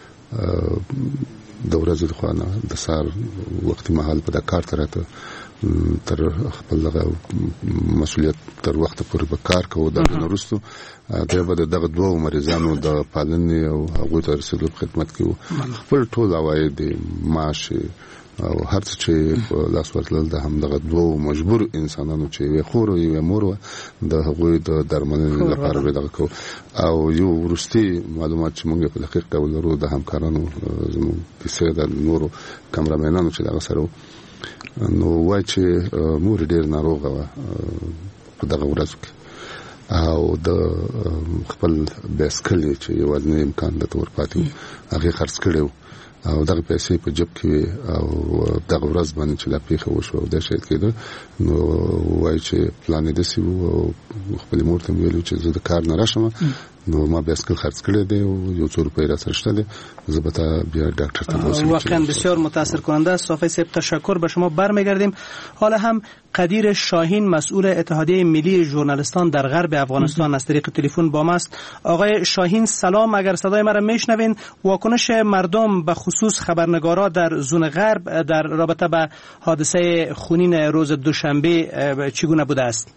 ورځې د خوانه د سار وختي مهال په د کار ترته تر خپل مسؤلیت تر وخت پورې به کار کوو دا نورستو دا به دغه دوه مریضانو د پالنې او هغه ته رسیدلو خدمت کوي خپل ټول عواید معاش او هر څه چې لاس ورتلل د هم دغه دوه مجبور انسانانو چې وي خور او یو مور د هغه د درملنې لپاره به دغه کو او یو ورستي معلومات چې موږ په دقیق ډول لرو د همکارانو زموږ د سیده نورو کیمرامنانو چې دغه سره نو وای چې مور ډیر ناروغه و په دغه ورځ کې او د خپل بسکل چې یو ځنې امکان د تور پاتې هغه خرڅ کړو او دغه پیسې په جیب کې او دغه ورځ باندې چې لا پیښه وشو د شهید کېده نو وای چې پلان دې سی وو خپل مور ته ویلو چې زه د کار نه راشم نو ما بسکل خرڅ کړی دی او یو څو روپۍ را سره شته دی زه به بیا ډاکټر ته بوزم. واقعا بسیار متاثر کننده است. صافی صاحب تشکر به شما برمیگردیم. حالا هم قدیر شاهین مسئول اتحادیه ملی ژورنالیستان در غرب افغانستان از طریق تلفن با ما است. آقای شاهین سلام، اگر صدای مرا میشنوین واکنش مردم به خصوص خبرنگارا در زون غرب در رابطه به حادثه خونین روز دوشنبه چگونه بوده است؟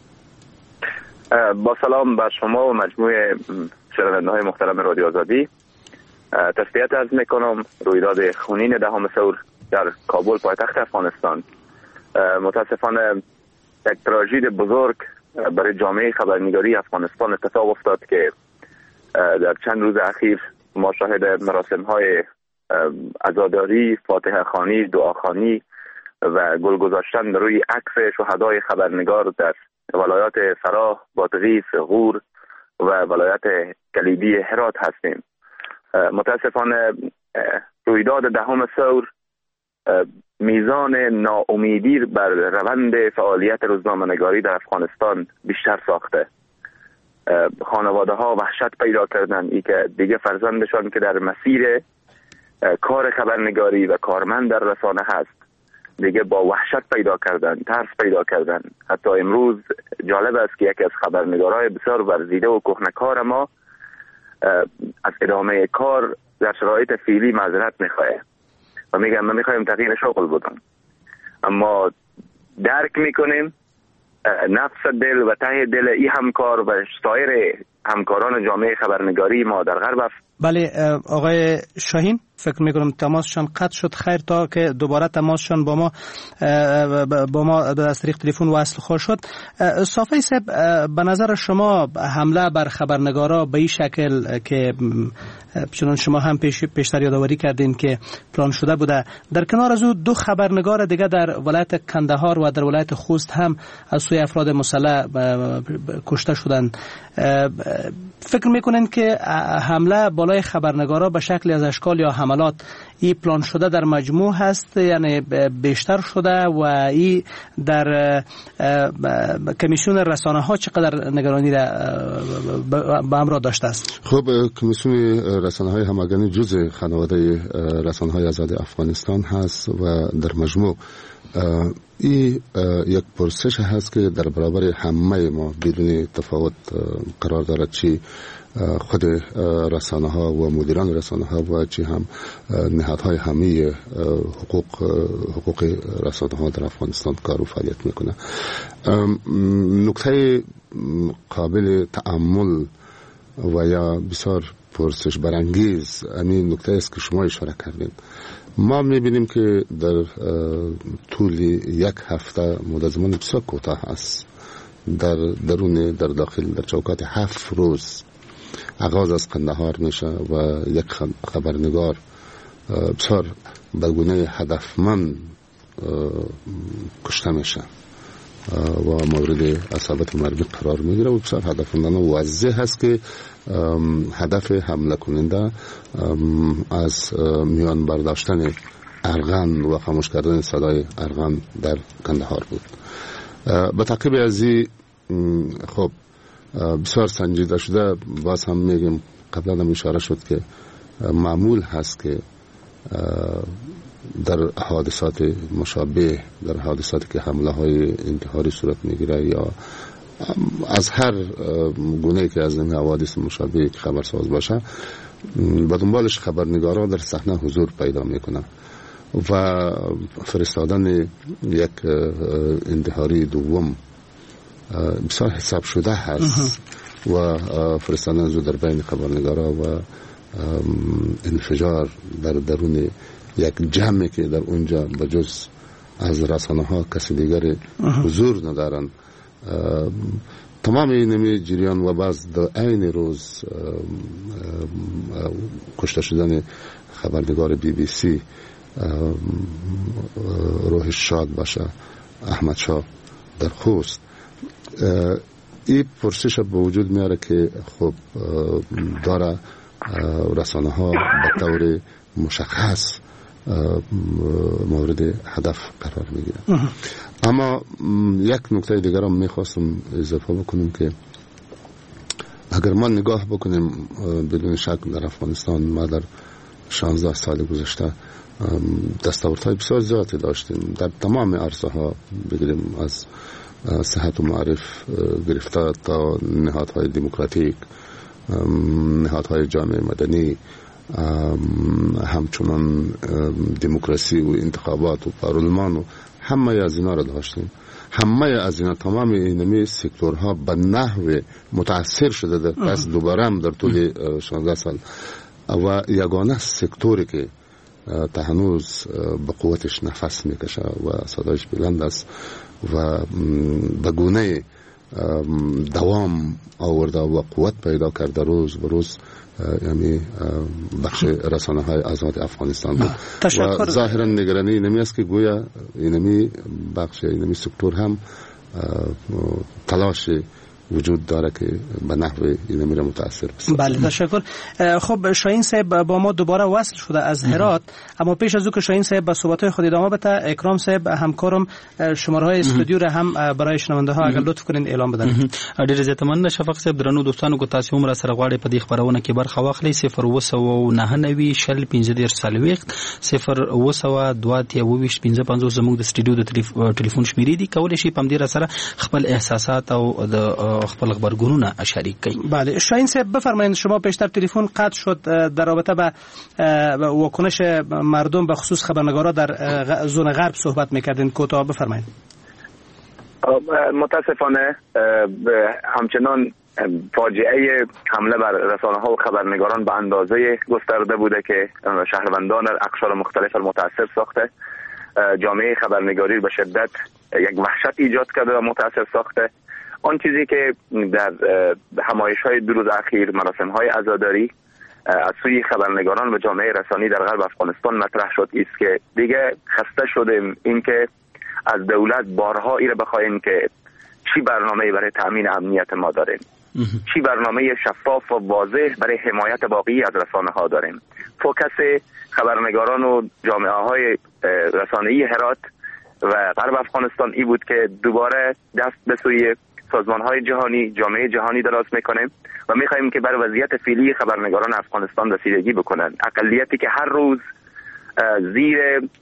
با سلام بر شما و مجموعه شنونده‌های محترم رادیو آزادی. تسلیت عرض میکنم رویداد خونین 10 ثور در کابل پایتخت افغانستان متاسفانه یک تراژدی بزرگ برای جامعه خبرنگاری افغانستان اتفاق افتاد که در چند روز اخیر ما شاهد مراسم‌های عزاداری، فاتحه خوانی، دعاخوانی و گل گذاشتن روی عکس شهدای خبرنگار در ولایات فراه، بادغیس، غور و ولایت کلیدی هرات هستیم. متاسفانه رویداد 10 ثور میزان ناامیدی بر روند فعالیت روزنامه‌نگاری در افغانستان بیشتر ساخته. خانواده ها وحشت پیدا کردند ای که دیگه فرزندشان که در مسیر کار خبرنگاری و کارمند در رسانه هست دیگه با وحشت پیدا کردن، ترس پیدا کردن. حتی امروز جالب است که یکی از خبرنگارای بسیار ورزیده و کهنه‌کار ما از ادامه کار در شرایط فعلی معذرت میخواه و میگم من میخوایم تغییر شغل بدم، اما درک میکنیم نفس دل و ته دل این همکار و سایر همکاران جامعه خبرنگاری ما در غرب. بله آقای شاهین، فکر میکنم تماسشان قطع شد. خیر تا که دوباره تماسشان با ما از طریق تلفن وصل خواهد شد. صافی صاحب، به نظر شما حمله بر خبرنگارا به این شکل که چون شما هم پیشتر یادآوری کردین که پلان شده بوده. در کنار از او 2 خبرنگار دیگه در ولایت کندهار و در ولایت خوست هم از سوی افراد مسلح کشته شدند. فکر میکنین که حمله بالای خبرنگارا به شکل از اشکال یا حملات این پلان شده در مجموع هست، یعنی بیشتر شده و این در کمیسیون رسانه ها چقدر نگرانی را به همراه داشته است؟ خب کمیسیون رسانه های همگانی جزء خانواده رسانه های آزاد افغانستان هست و در مجموع این یک پرسش هست که در برابر همه ما بدون تفاوت قرار دارد، چی خود رسانه ها و مدیران رسانه ها و چی هم نهادهای همه حقوق رسانه ها در افغانستان کار و فعالیت میکنه. نکته قابل تأمل و یا بسیار پرسش برانگیز همین نکته است که شما اشاره کردید. ما میبینیم که در طول یک هفته مدت زمان بسیار کوتاه است، در داخل در چوکات 7 روز آغاز از قندهار میشه و یک خبرنگار بسیار به گونه هدفمند کشته میشه و مورد اصابت مرگی قرار میگیره و بسیار هدفمندانه واضح هست که هدف حمله کننده از میان برداشتن ارغن و خاموش کردن صدای ارغن در کندهار بود. به تعقیب از این خب بسیار سنجیده شده، باز هم میگیم قبلا هم اشاره شد که معمول هست که در حادثات مشابه، در حادثاتی که حمله های انتحاری صورت میگیره یا از هر گونه که از این حوادث مشابه خبرساز باشه، به دنبالش خبرنگارا در صحنه حضور پیدا میکنه و فرستادن یک انتحاری دوم بسیار حساب شده هست و فرستادن زود در بین خبرنگارا و انفجار در درون یک جمعی که در اونجا بجز از رسانه ها کسی دیگر حضور ندارن. تمام این جریان و بعض در عین روز کشته شدن خبرنگار BBC روح شاد باشه احمد شاه در خوست، این پرسش به وجود میاره که خب داره رسانه ها به طور مشخص مورد هدف قرار میگیره. اما یک نکته دیگر هم میخواستم اضافه بکنم که اگر ما نگاه بکنیم بدون شک در افغانستان ما در 16 سال گذشته دستاوردهای بسیار زیادی داشتیم در تمام عرصه ها، بگیریم از صحت و معرف گرفته تا نهادهای دموکراتیک، نهادهای جامعه مدنی، همچنان دموکراسی و انتخابات و پارلمان و همه از اینا را داشتیم. همه از اینا تمام اینمی سکتورها به نحو متاثر شده در پس دوباره هم در طول 16 سال و یگانه سکتوری که تا هنوز به قوتش نفس میکشه و صدایش بلند است و به گونه دوام آورده و قوت پیدا کرده روز به روز، یعنی بخش رسانه های آزاد افغانستان بود و ظاهرا نگرانی اینمی است که گویا اینمی بخش اینمی سکتور هم تلاش وجود داره که به نحو اینمی را متاثر بشه. بله تشکر. خب شاهین صاحب با ما دوباره وصل شده از هرات، اما پیش از او که شاهین صاحب به صحبت‌های خود ادامه بده، اکرام صاحب همکارم شماره‌های استودیو را هم برای شنونده ها اگر لطف کنین اعلام بدن. ډیر زیات مننه شفق صاحب. درنو دوستانو کو تاسو هم را سره غواړئ په دې خبرونه کې برخه واخلئ. 0 زموږ د سټډیو د ټلیفون شمیرې دي، کولای شي په دې را سره خپل احساسات او د خپل خبرګونونه شریک کړئ. بله شاهین صاحب بفرمایید، شما پیشتر تلفن قطع شد در رابطه با واکنش مردم به خصوص خبرنگارا در زون غرب صحبت میکردین، کوتاه بفرمایید. متاسفانه همچنان فاجعه حمله بر رسانه ها و خبرنگاران به اندازه گسترده بوده که شهروندان اقشار مختلف متاثر ساخته. جامعه خبرنگاری به شدت یک وحشت ایجاد کرده و متاثر ساخته. آن چیزی که در همایش‌های 2 روز اخیر، مراسم‌های عزاداری از سوی خبرنگاران و جامعه رسانی در غرب افغانستان مطرح شد است که دیگه خسته شدیم اینکه از دولت بارها ایره بخوایم که چی برنامه برای تامین امنیت ما داریم، چی برنامه شفاف و واضح برای حمایت باقی از رسانه ها داریم. فوکس خبرنگاران و جامعه های رسانه‌ای هرات و غرب افغانستان ای بود که دوباره دست به سوی سازمان های جهانی، جامعه جهانی دراز میکنیم و میخواهیم که بر وضعیت فعلی خبرنگاران افغانستان رسیدگی بکنند. اقلیتی که هر روز زیر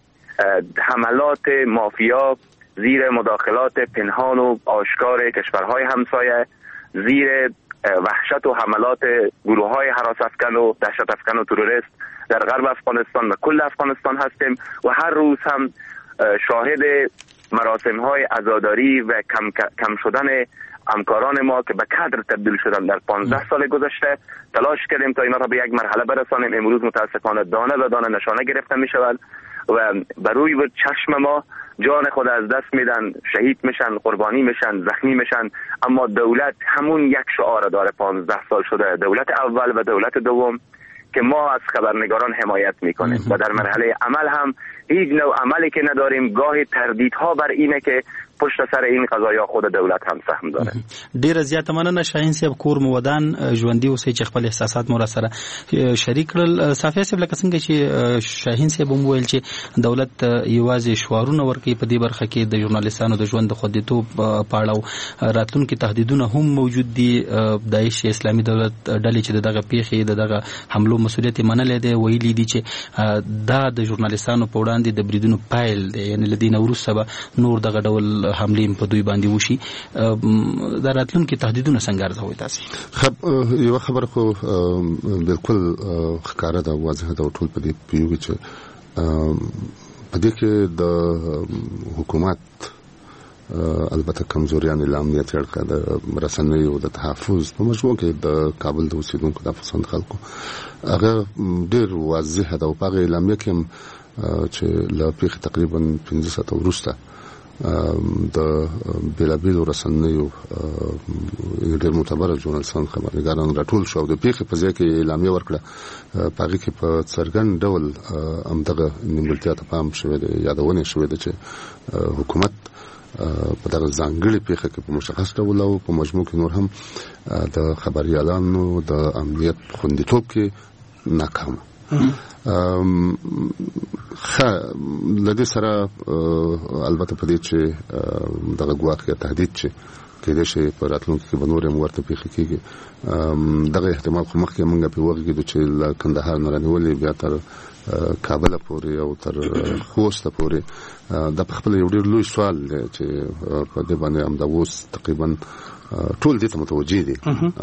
حملات مافیا، زیر مداخلات پنهان و آشکار کشورهای همسایه، زیر وحشت و حملات گروه‌های هراس افکن و دهشت افکن و تروریست در غرب افغانستان و کل افغانستان هستیم و هر روز هم شاهد مراسم‌های عزاداری و کم شدن همکاران ما که به کادر تبدیل شدن در 15 سال گذشته. تلاش کردیم تا اینا را به یک مرحله برسانیم. امروز متاسفانه دانه به دانه نشانه گرفته می‌شود و بروی و چشم ما جان خود از دست میدن، شهید میشن، قربانی میشن، زخمی میشن. اما دولت همون یک شعار داره 15 سال شده، دولت اول و دولت دوم، که ما از خبرنگاران حمایت میکنیم و در مرحله عمل هم هیچ نوع عملی که نداریم. گاهی تردیدها بر اینه که پشت سر این قضایا خود دولت هم سهم داره. ډیر زیاته مننه شاهین صاحب، کور مو ودان ژوندۍ اوسئ چې خپل احساسات مو سره شریک کړل. صافیه صاحب، لکه څنګه چې شاهین صاحب هم ویل چې دولت یوازې شعارونه ورکوي په دې برخه کې د ژورنالیستانو د ژوند د خوندیتوب په اړه راتلونکي تهدیدونه هم موجود دي. داعش اسلامي دولت ډلې چې دغه پیښې دغه حملو مسؤلیت منلې دی، ویلي دي چې دا د ژورنالیستانو په وړاندې د بریدونو پایل دی، یعنی لدین وروسته به نور دغه ډول حملې په دوی باندې وشي. دا راتلونکي تهدیدونه څنګه ارزوي تاسو؟ یو خبره خو بالکل ښکاره ده، واضحه ده، ټول په دې پیوږي چې په دې کې د حکومت البته کمزوریان امنیت اړخ د رسنیو د تحفظ په مجموع کې د کابل د اوسیدونکو د افغانستان خلکو هغه ډېر واضحه ده او په هغه اعلامیه کې چې له پیښې تقریبا 15 ساعته وروسته د بیلابیلو رسنیو ډېر معتبره ژورنالیستان خبرنګاران راټول شو او د پیښې په ځای کې اعلامیه ورکړه. په هغې کې په څرګند ډول همدغه نیمګړتیا ته پام شوی دی، یادونه شوې ده چې حکومت په دغه ځانګړې پیښه کې په مشخص ډول او په مجموع کې نور هم د خبریالانو د امنیت خوندیتوب کې ناکام. لدې سره البته په دې چې دغه ګواښ یا تهدید چې کېدای شي په راتلونکي کې به نور هم ورته پیښې کېږي، دغه احتمال خو مخکې موږ پرې وغږېدو چې له کندهار نه رانیولې بیا تر کابل پورې او تر خوست پورې. دا په خپل یو ډېر لوی سوال دی چې په دې باندې همدا اوس تقریبا ټول دې ته متوجه دي.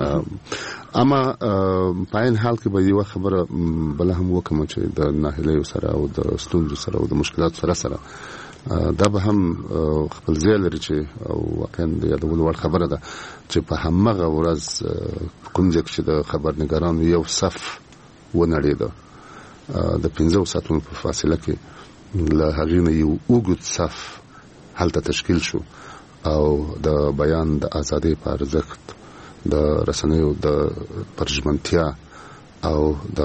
اما په عین حال کې به یو خبره بل هم وکم چې د ناهیلیو سره او د ستونزو سره او د مشکلاتو سره دا به هم خپل ځای لري چې واقعا د یادولو وړ خبره ده چې په همغه ورځ کوم ځای چې د خبرنګارانو یو صف ونړېده د 15 ساعتونو په فاصله کې له هغې نه یو اوږد صف هلته تشکیل شو او د بیان د ازادۍ په ارزښت، د رسنیو د پرژمنتیا او د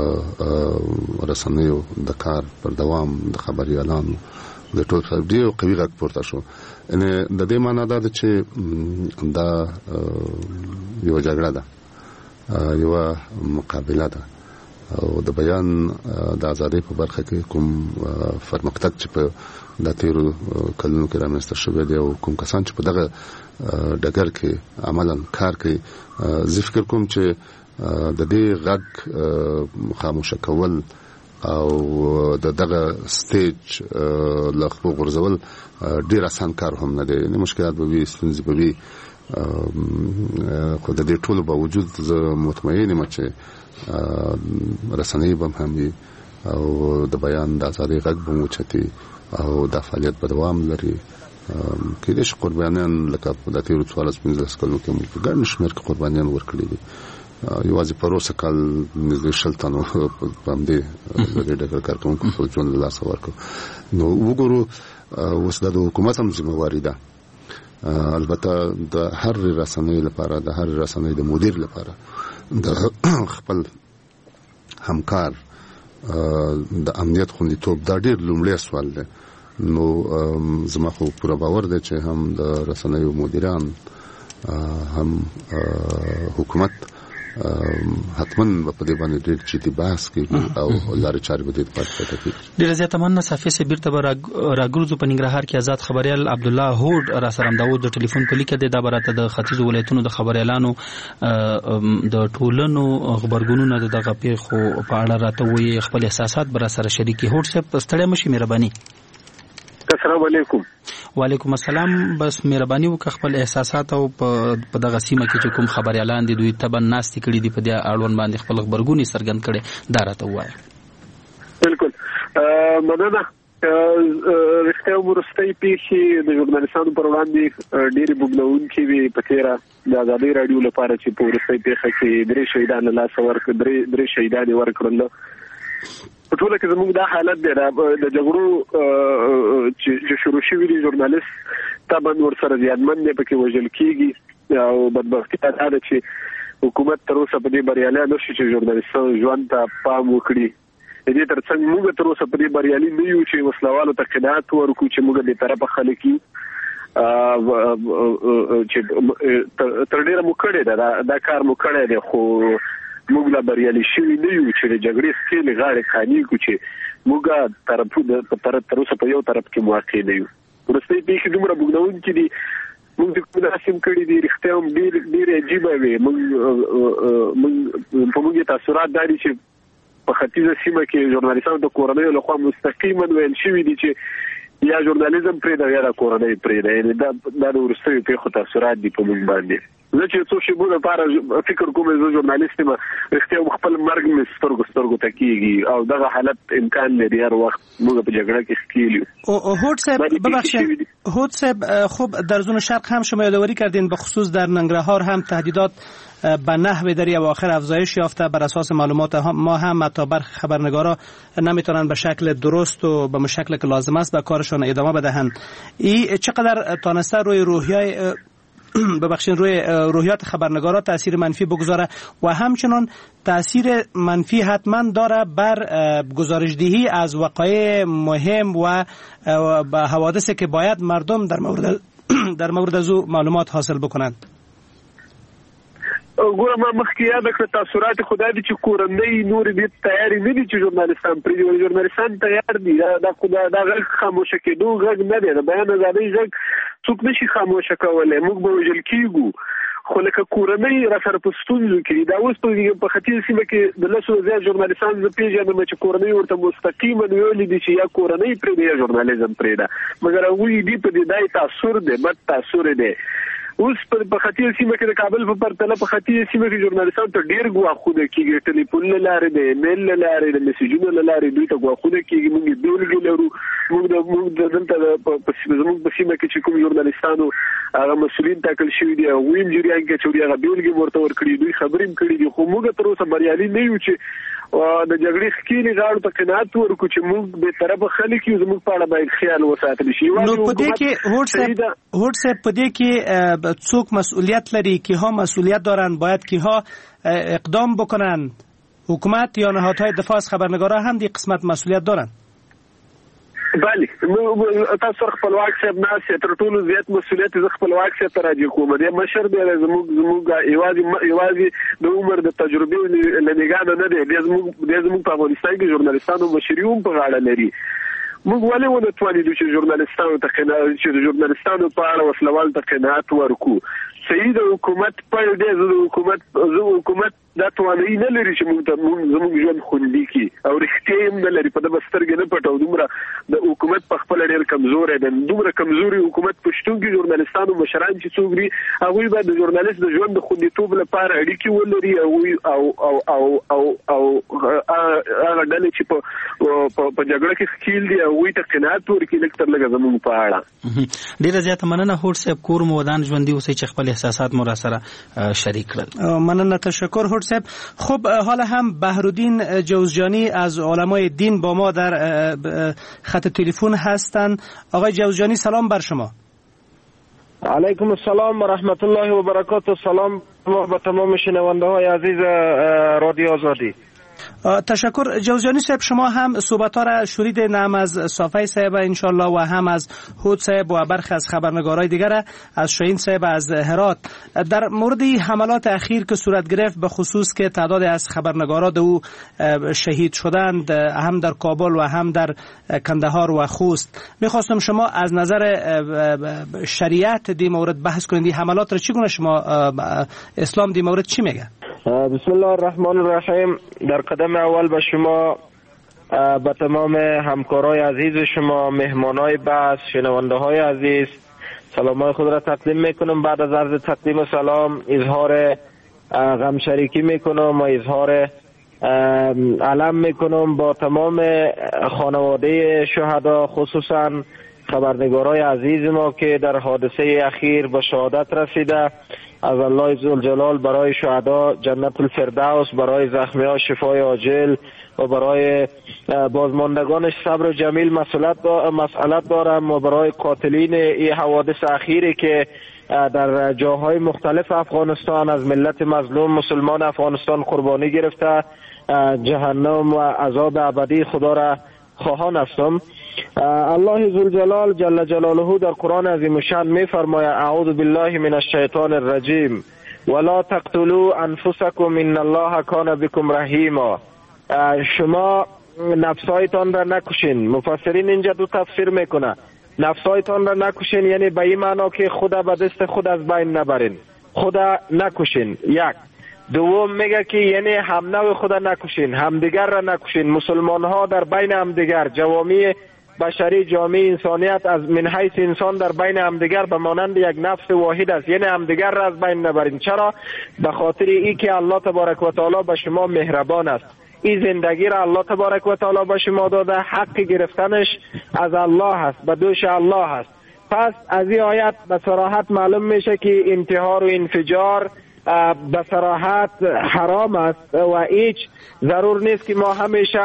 رسنیو د کار پر دوام د خبریالانو د ټول ډېر قوي غږ پورته شو. یعنې د دې معنا دا ده چې دا یوه جګړه ده، یوه مقابله ده او د بیان د ازادۍ په برخه کې کوم پرمختګ چې په د تیرو کلونو کې رامنځته شوی دی او کوم کسان چې په دغه ډګر کې عملاً کار کوي، زه فکر کوم چې د دې غږ خاموشه کول او دغه سټیج له خپل غورځول ډېر اسان کار هم نه دی. یعنې مشکلات به وي، ستونزې به وي، خو د دې ټولو باوجود زه مطمئن یم چې رسنۍ به هم وي او د بیان د ازادۍ غږ به اوچتي او دا فعالیت به دوام لري. کېدای شي قربانیان لکه په د تېرو 14-15 کلونو کې موږ په ګڼ شمېر کې قربانیان ورکړي دي. یوازې په روسه کال نږدې 100 تنو په همدې د دې ډګر کارکوونکو خپل ژوند له لاسه ورکړ. نو وګورو اوس د حکومت هم ذمهواري ده، البته د هر رسنۍ لپاره، د هر رسنۍ د مدیر لپاره د خپل همکار د امنیت خوندیتوب دا ډېر لومړی سوال دی. نو زما خو پوره باور دی چې هم د رسنیو مدیران هم حکومت حتماً په دې باندې ډېر جدي بحث کوي او لارې چارې به دې پاتې کوي. ډېر زیاته مننه. صافي سه بیرته راګرځو په ننګرهار کې آزاد خبريال عبد الله هوډ را سره داوود د ټلیفون په لیکه د براته د ختیځ ولایتونو د خبريالانو د ټولنو خبرګونونو دغه پیښو په اړه راته وایي خپل احساسات بر سره شریکي. هوډ صاحب ستړی مشي مهرباني. السلام علیکم. وعلیکم السلام. بس مهرباني وکړه خپل احساسات او په دغه سیمه کې چې کوم خبريالان دي دوی تبن ناستې کړي دي په دې اړوند باندې خپل خبرګونی څرګند کړي دا راته وایي. بالکل مننه. رښتیا ورستۍ پیښې د ژورنالیستانو پر وړاندې ډېرې بوږنوونکې وې. په تېره د ازادۍ راډیو لپاره چې په ورستۍ پیښه کې 3 شهیدان له لاسه ورکړل، 3 شهیدان یې ورکړل. په ټوله کې زموږ دا حالت دی د جګړو چې شروع شوي دي ژورنالیست طبعا ورسره زیانمن دی، پکې وژل کېږي او بدبختي دا ده چې حکومت تر اوسه په دې بریالی نه شي چې ژورنالیستانو ژوند ته پام وکړي. د دې تر څنګ موږ تر اوسه په دې بریالي نه یو چې وسلوالو ته قناعت ورکړو چې موږ بې طرفه خلک یو چې تر ډېره مو کړی ده دا کار مو کړی دی، خو موږ لا بریالي شوي نه یو چې د جګړې سکېلې غاړې خاني کړو چې موږ تر اوسه په یو طرف کې موقع نه یو. وروستۍ پیښې دومره بوږنوونکې دي، موږ د کوم حاصل کړي دي رښتیا هم ډېرې عجیبه وې. په موږ تاثرات دا دي چې په ختیځه سیمه کې ژورنالیستانو د کورنیو لخوا مستقیما ویل شوي دي چې یا ژورنالیزم پرېږده یا د کورنۍ پرېږده. یعنې دا د وروستیو پیښو تاثرات دي په موږ باندې. زه چې څو شیبو لپاره فکر کوم زه ژورنالیست یم، رښتیا خپل مرګ مې سترګو ته کېږي او دغه حالت امکان لري هر وخت موږ په جګړه کې ښکیل یو. هوډ صاحب ببخشید، هوډ صاحب خب در زون شرق هم شما یادآوری کردین به خصوص در ننگرهار هم تهدیدات به نحو در اواخر افزایش یافته. بر اساس معلومات ما هم حتی برخی خبرنگارا نمیتونن به شکل درست و به شکل که لازم است به کارشان ادامه بدهند. این چقدر تانسته روی روحیات خبرنگارا تاثیر منفی بگذاره و همچنان تاثیر منفی حتما داره بر گزارشدهی از وقایع مهم و حوادثی که باید مردم در مورد از او معلومات حاصل بکنند. ګوره ما مخکې یاد کړ تاثرات خدای دې چې کورنۍ نور دې تیار نه دي چې ژورنالیستان پرې ژورنالیستان تیار دي. دا غږ خاموشه کېدو غږ نه دی، د بیان ازادۍ غږ څوک نشي خاموشه کولی. موږ به وژل کېږو، خو لکه کورنۍ را سره په ستونزو کې دا اوس په ختیځه سیمه کې د 10 زیات ژورنالیستان زه پیژنم چې کورنۍ ورته مستقیما ویلي دي چې یا کورنۍ پرېږده یا ژورنالیزم پرېږده، مګر هغوی دې په دې دا تاثر دی، بد تاثر دی. اوس په ختیځه سیمه کې د کابل په پرتله په ختیځه سیمه کې ژورنالیستانو ته ډېر ګواښونه کېږي، ټلیفون له لارې، د ایمیل له لارې، د میسیجونو له لارې دوی ته ګواښونه کېږي. موږ بیلګې لرو، موږ دلته زموږ په سیمه کې چې کوم ژورنالیستانو هغه مسؤلین ټاکل شوي دي هغوی هم جریان کې اچولي، هغه بیلګې ورته ورکړي، دوی خبرې هم کړي دي، خو موږ تر اوسه بریالي نه یو چې د جګړې ښکېلې غاړو ته قناعت ورکړو چې موږ بې طرفه خلک یو، زموږ په اړه باید خیال وساتل شي. نو په دې کې هوډ صاحب په دې کې څوک مسئولیت لري؟ کیها مسئولیت دارن؟ باید کیها اقدام بکنن؟ حکومت یا نهادهای دفاع از خبرنگارا هم دې قسمت مسئولیت دارن؟ بله، تاسو خپلواک صاحب ناست تر ټولو زیات مسؤلیت زه خپلواک صاحب ته راجع کوم. دی مشر دی، زموږ یوازې د عمر د تجربې له نګاه نه دی، دی زموږ په افغانستان کې ژورنالیستانو مشري هم په غاړه لري. موږ ولې ونه توانېدو چې ژورنالیستانو په اړه وسلوال ته قناعت ورکړو؟ صحیح د حکومت پیل دی، زه حکومت دا توانایي نه لري چې زموږ ژوند خوندي کړي او رښتیا هم نه لري، په دغه سترګې نه پټوو. دومره د حکومت په خپله ډېر کمزوری دی، دومره کمزوري حکومت په شتون کې ژورنالیستانو مشران چې څوک دي هغوی باید د ژورنالیست د ژوند د خوندیتوب لپاره اړیکې ولري او هغه ډلې چې په جګړه کې ښکیل دي هغوی ته قناعت ورکړي لږ تر لږه زموږ په اړه. ډېره زیاته مننه هوډ صاحب، کور مو ودان ژوندي اوسئ چې خپل احساسات مو را سره شریک کړل. مننه، تشکر هوډ صاحب. خب حالا هم بهرالدین جوزجانی از علمای دین با ما در خط تلفن هستند. آقای جوزجانی سلام بر شما. علیکم السلام و رحمت الله و برکاته. سلام به تمام شنونده های عزیز رادیو آزادی. تشکر. جوزجانی صاحب، شما هم صحبت‌ها را شنیدین، هم از صافی صاحب انشالله و هم از هود صاحب و برخی از خبرنگارای دیگر، از شاهین صاحب از هرات، در مورد حملات اخیر که صورت گرفت، به خصوص که تعداد از خبرنگارا دو شهید شدند، هم در کابل و هم در کندهار و خوست. میخواستم شما از نظر شریعت دی مورد بحث کنید. حملات را چگونه شما اسلام دی مورد چی میگه؟ بسم الله الرحمن الرحیم. در قدم اول به شما، به تمام همکارای عزیز شما، مهمانای بحث، شنونده های عزیز، سلامای خود را تقدیم میکنم. بعد از عرض تقدیم سلام اظهار غم شریکی میکنم و اظهار علم میکنم با تمام خانواده شهدا، خصوصا خبرنگارای عزیز ما که در حادثه اخیر به شهادت رسیده. از الله ذوالجلال برای شهدا جنت الفردوس، برای زخمی‌ها شفای عاجل و برای بازماندگانش صبر جمیل مسئلت دارم و برای قاتلین این حوادث اخیری که در جاهای مختلف افغانستان از ملت مظلوم مسلمان افغانستان قربانی گرفته، جهنم و عذاب ابدی خدا را خواهان هستم. الله ذوالجلال جل جلاله در قرآن عظیم الشان می‌فرماید: اعوذ بالله من الشیطان الرجیم ولا تقتلوا انفسکم ان الله کان بكم رحیما. شما نفسایتان را نکشین. مفسرین اینجا دو تفسیر میکنه. نفسایتان را نکشین یعنی به این معنا که خدا به دست خود از بین نبرین، خدا نکشین. یک. دوم میگه که یعنی هم نوع خدا نکشین، همدیگر را نکشین. مسلمان ها در بین همدیگر، جوامع بشری، جامعه انسانیت از من حیث انسان در بین همدیگر به مانند یک نفس واحد است، یعنی همدیگر را از بین نبرین. چرا؟ به خاطر ای که الله تبارک و تعالی به شما مهربان است. این زندگی را الله تبارک و تعالی به شما داده، حق گرفتنش از الله است، به دوش الله است. پس از این آیت به صراحت معلوم میشه که انتحار و انفجار به صراحت حرام است و هیچ ضرور نیست که ما همیشه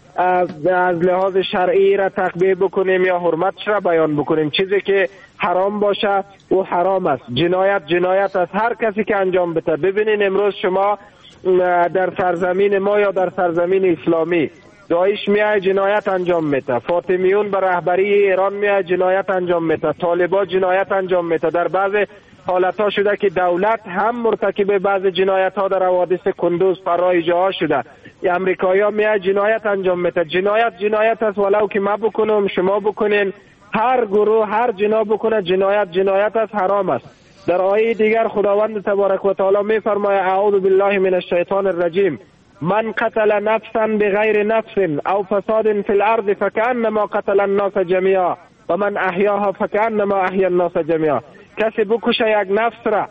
از لحاظ شرعی را تقبیح بکنیم یا حرمتش را بیان بکنیم. چیزی که حرام باشه او حرام است. جنایت است هر کسی که انجام بده. ببینین امروز شما در سرزمین ما یا در سرزمین اسلامی داعش میاد جنایت انجام میده، فاطمیون به رهبری ایران میاد جنایت انجام میده، طالبان جنایت انجام میده. در بعض حالت ها شده که دولت هم مرتکب بعض جنایت ها در حوادث کندوز، فرای جاها شده. امریکایی ها میاد جنایت انجام میده. جنایت است، ولو که ما بکنم شما بکنین، هر گروه هر جنا بکنه جنایت است، حرام است. در آیه دیگر خداوند تبارک و تعالی میفرماید: اعوذ بالله من الشیطان الرجیم من قتل نفسا بغیر نفس او فساد فی الارض فکأنما قتل الناس جمیعا و من احیاها فکأنما احیا الناس جمیعا. کسی بکشه یک نفس را،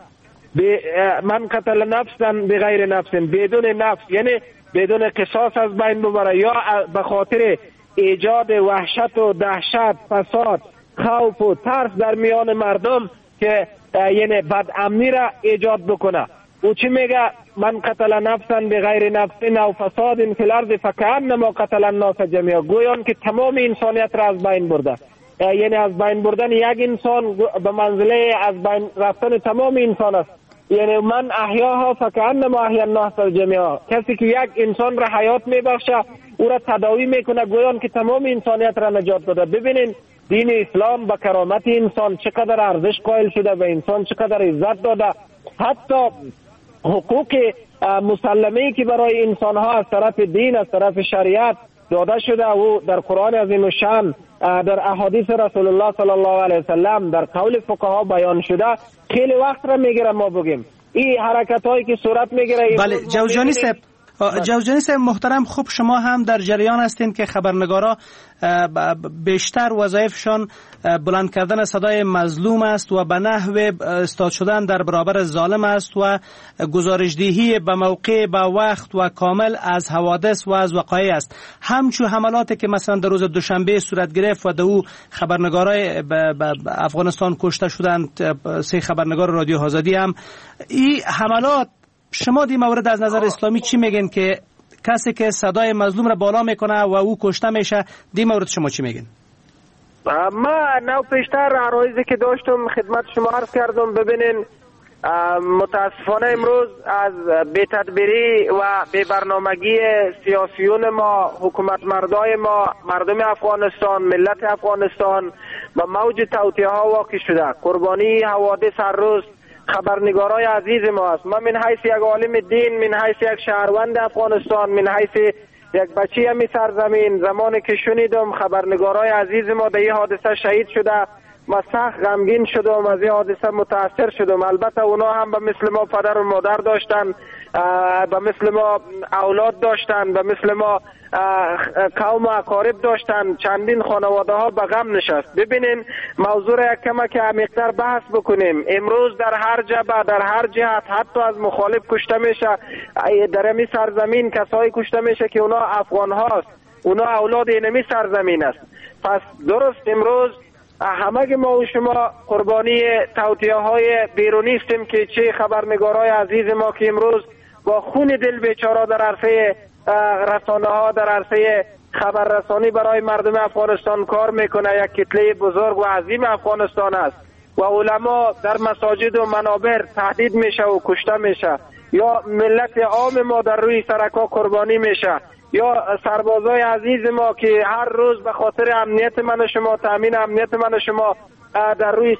من قتل نفسا بغیر نفس، بدون نفس یعنی بدون قصاص از بین ببره، یا به خاطر ایجاد وحشت و دهشت، فساد، خوف و ترس در میان مردم که یعنی بدامنی را ایجاد بکنه. او چی میگه؟ من قتل نفسا بغیر نفس او فساد فی الارض فکأنما قتل الناس جمیعا. گویان که تمام انسانیت را از بین برده، یعنی از بین بردن یک انسان به منزله از بین رفتن تمام انسان است. یعنی من احیاها فکأنما احیا الناس جمیعا. کسی که یک انسان را حیات میبخشه، او را تداوی میکنه، گویان که تمام انسانیت را نجات داده. ببینین دین اسلام به کرامت انسان چقدر ارزش قائل شده، به انسان چقدر عزت داده. حتی حقوق مسلمه‌ای که برای انسان ها از طرف دین، از طرف شریعت داده شده و در قرآن عظیم الشان، در احادیث رسول الله صلی الله علیه وسلم، در قول فقها بیان شده، خیلی وقت را میگیره ما بگیم. این حرکت هایی که صورت میگیره. بله جوزجانی صاحب محترم، خوب شما هم در جریان هستین که خبرنگارا بیشتر وظایفشان بلند کردن صدای مظلوم است و به نحو استاد شدن در برابر ظالم است و گزارشدهی به موقع، به وقت و کامل از حوادث و از وقایع است. همچون حملاتی که مثلا در روز دوشنبه صورت گرفت و دو خبرنگارای افغانستان کشته شدند، 3 خبرنگار رادیو آزادی هم، این حملات شما دی مورد از نظر اسلامی چی میگن که کسی که صدای مظلوم را بالا میکنه و او کشته میشه، دی مورد شما چی میگن؟ ما نو پیشتر عرایزی که داشتم خدمت شما عرض کردم. ببینین متاسفانه امروز از بی‌تدبیری و بی‌برنامگی سیاسیون ما، حکومت مردای ما، مردم افغانستان، ملت افغانستان به موج توطئه‌ها واقع شده. قربانی حوادث هر روز خبرنگارای عزیز ما است. من من حیث یک عالم دین، من حیث یک شهروند افغانستان، من حیث یک بچه همی سرزمین، زمانی که شنیدم خبرنگارای عزیز ما در این حادثه شهید شده و سخت غمگین شدم، از این حادثه متاثر شدم. البته اونا هم به مثل ما پدر و مادر داشتن، به مثل ما اولاد داشتن، به مثل ما قوم و اقارب داشتن. چندین خانواده ها به غم نشست. ببینین موضوع را یک کمک عمیق‌تر بحث بکنیم. امروز در هر جبهه، در هر جهت، حتی از مخالف کشته میشه. در این سرزمین کسایی کشته میشه که اونا افغان هاست، اونا اولاد اینمی سرزمین است. پس درست امروز همه ما و شما قربانی توطئه‌های بیرونی هستیم که چه خبرنگارای عزیز ما که امروز با خون دل بیچاره در عرصه رسانه ها، در عرصه خبررسانی برای مردم افغانستان کار میکنه. یک کتله بزرگ و عظیم افغانستان است و علما در مساجد و منابر تهدید میشه و کشته میشه، یا ملت عام ما در روی سرک‌ها قربانی میشه، یا سربازای عزیز ما که هر روز به خاطر امنیت من و شما، تامین امنیت من و شما در روی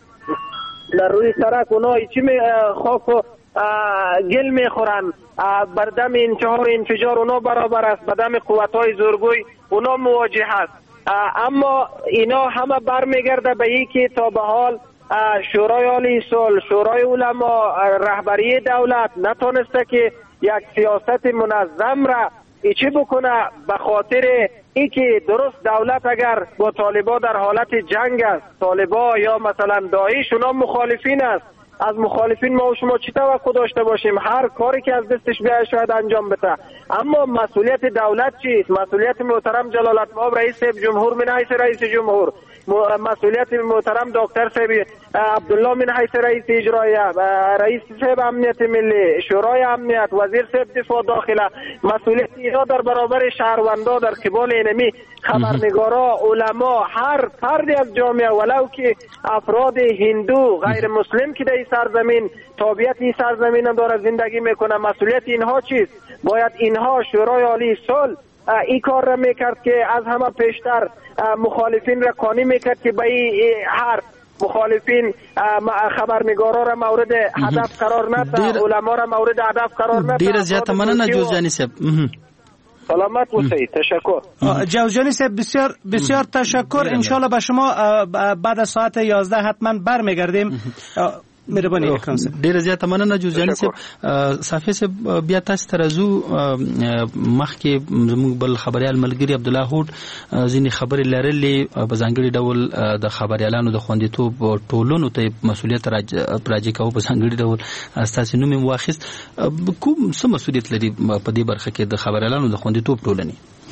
سرک اونا چی خاک و گل میخورن. بر دم انفجار اونا برابر است، به دم قوت‌های زورگوی اونا مواجه است. اما اینا همه برمیگرده به این که تا به حال شورای عالی صلح، شورای علما، رهبری دولت نتونسته که یک سیاست منظم را ایچی بکنه، به خاطر ای که درست دولت اگر با طالبا در حالت جنگ است، طالبا یا مثلا داعش اونا مخالفین است، از مخالفین ما و شما چی توقع داشته باشیم؟ هر کاری که از دستش بیاید شاید انجام بده. اما مسئولیت دولت چیست؟ مسئولیت محترم جلالتمآب رئیس جمهور من حیث رئیس جمهور، مسئولیت محترم دکتر صاحب عبدالله من حیث رئیس اجرایه، رئیس صاحب امنیت ملی، شورای امنیت، وزیر صاحب دفاع داخله، مسئولیت اینا در برابر شهروندا در قبال اینمی خبرنگارا، علما، هر فردی از جامعه، ولو که افراد هندو غیر مسلم که در این سرزمین تابعیت این سرزمین داره زندگی میکنه، مسئولیت اینها چیست؟ باید اینها شورای عالی صلح این کار را میکرد که از همه پیشتر مخالفین را قانع میکرد که به هر مخالفین خبرنگارا را مورد هدف قرار نده، علما را مورد هدف قرار نده. دیر زیاده مننه جوزجانی صاحب. سلامت باشید. تشکر. جوزجانی صاحب بسیار بسیار تشکر. ان شاء الله به شما بعد از ساعت 11 حتما برمیگردیم. مهرباني اکرام صاحب. ډیر زیاته مننه جوزجانی صاحب. صافی صاحب بیا تاسو ترازو مخکې زموږ بل خبريال ملګری عبد الله هوډ ځینې خبرې لرلې په ځانګړي ډول د خبريالانو د خوندیتوب ټولونو ته مسولیت راځي کوي په ځانګړي ډول تاسو نوم واخیست. کوم څه مسولیت لري په دې برخه کې د خبريالانو د خوندیتوب ټولنې؟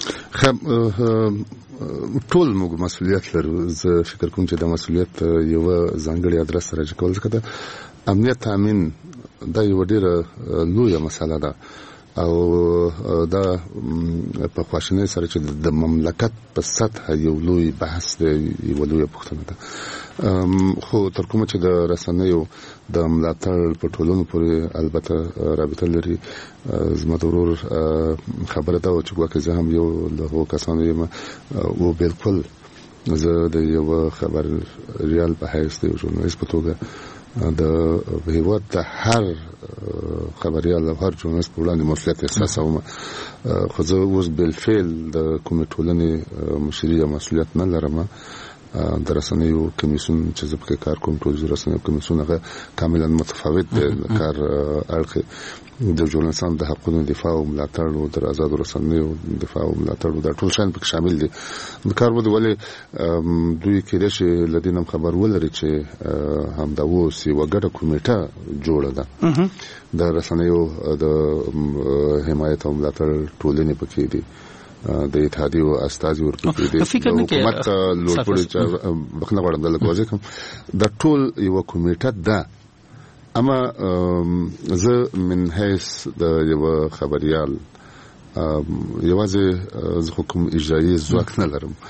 ټول موږ مسولیت لرو. زه فکر کوم چې د مسولیت یو ځانګړی ادرس راځي کول ځکه د امنیت تامین دا یو ډیره لویه مسله ده او دا په خواشینۍ سره چې د مملکت په سطح یو لوی بحث دی، یو لویه پوښتنه ده. خو تر کومه چې د رسنیو د ملاتړ په ټولنو پورې البته رابطه لري، زما د ورور خبره ده چې ګواکې زه هم یو له هغو کسانو یم او بالکل زه د یو خبریال په حیث د یو ژورنالیست په توګه د هیواد د هر خبریال او هر ژورنالیست په وړاندې مسؤلیت احساسوم. خو زه اوس بالفعل د کومې ټولنې مشري یا مسؤلیت نه لرم. د رسنیو کمیسیون چې زه پکې کار کوم، ټول رسنیو کمیسیون هغه کاملا متفاوت دی. کار اړخ د ژورنالیستانو د حقوقو دفاع او ملاتړ او د آزادو رسنیو دفاع او ملاتړ دا ټول شان پکې شامل دي. د کار بده ولې دوی کېدای شي له دې نه خبر ولري چې همدا اوس یوه ګډه کمیټه جوړه ده د رسنیو د حمایت او ملاتړ ټولنې پکې دي، د اتحادیو استازي ورپکې دي، د حکومت لوړپوړي بخښنه غواړم د لږ واضح کړم دا ټول یوه کمیټه ده. اما زه من حیث د یو خبریال یوازې زه کوم اجرایي ځواک نه لرم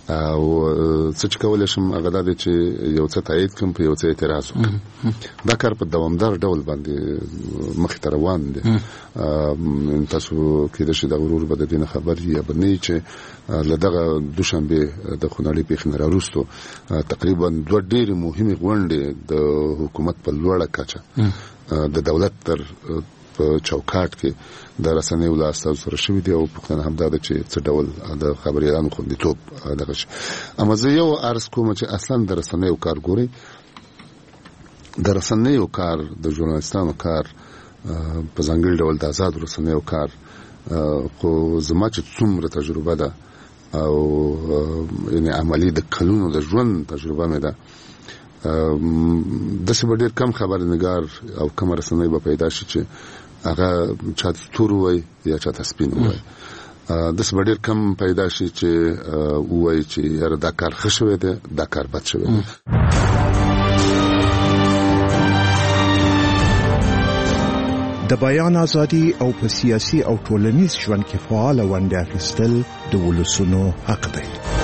او څه چې کولای شم هغه دا چې یو څه تایید کوم په یو څه اعتراض وکړم. دا کار په دوامدار ډول باندې مخې ته روان دي. تاسو کېدای شي د غرور به د دې خبر یا بنې چې له دغه دوشنبه د خونړۍ پیښې نه وروسته تقریبا دوه ډېرې مهمې غونډې د حکومت په لوړه کچه د دولت تر چوکاټ کې د رسنیو له استازو سره شوي دي او پوښتنه هم دا ده چې څه ډول د خبریالانو خوندیتوب دغه شي. اما زه یو عرض کوم چې اصلا د رسنیو کار ګورئ، د رسنیو کار د ژورنالستانو کار په ځانګړي ډول د آزاد رسنیو کار خو زما چې څومره تجربه ده او یعنې عملي د کلونو د ژوند تجربه مې ده، داسې به ډېر کم خبرنګار او کم رسنۍ به پیدا شي چې هغه چاته تور ووایي یا چاته سپین ووایي. داسې به ډېر کم پیدا شي چې ووایي چې یاره دا کار ښه شوی دی، دا کار بد شوی دی. د بیان ازادي او په سیاسي او ټولنیز ژوند کې فعال ونډه اخیستل د ولسونو حق دی.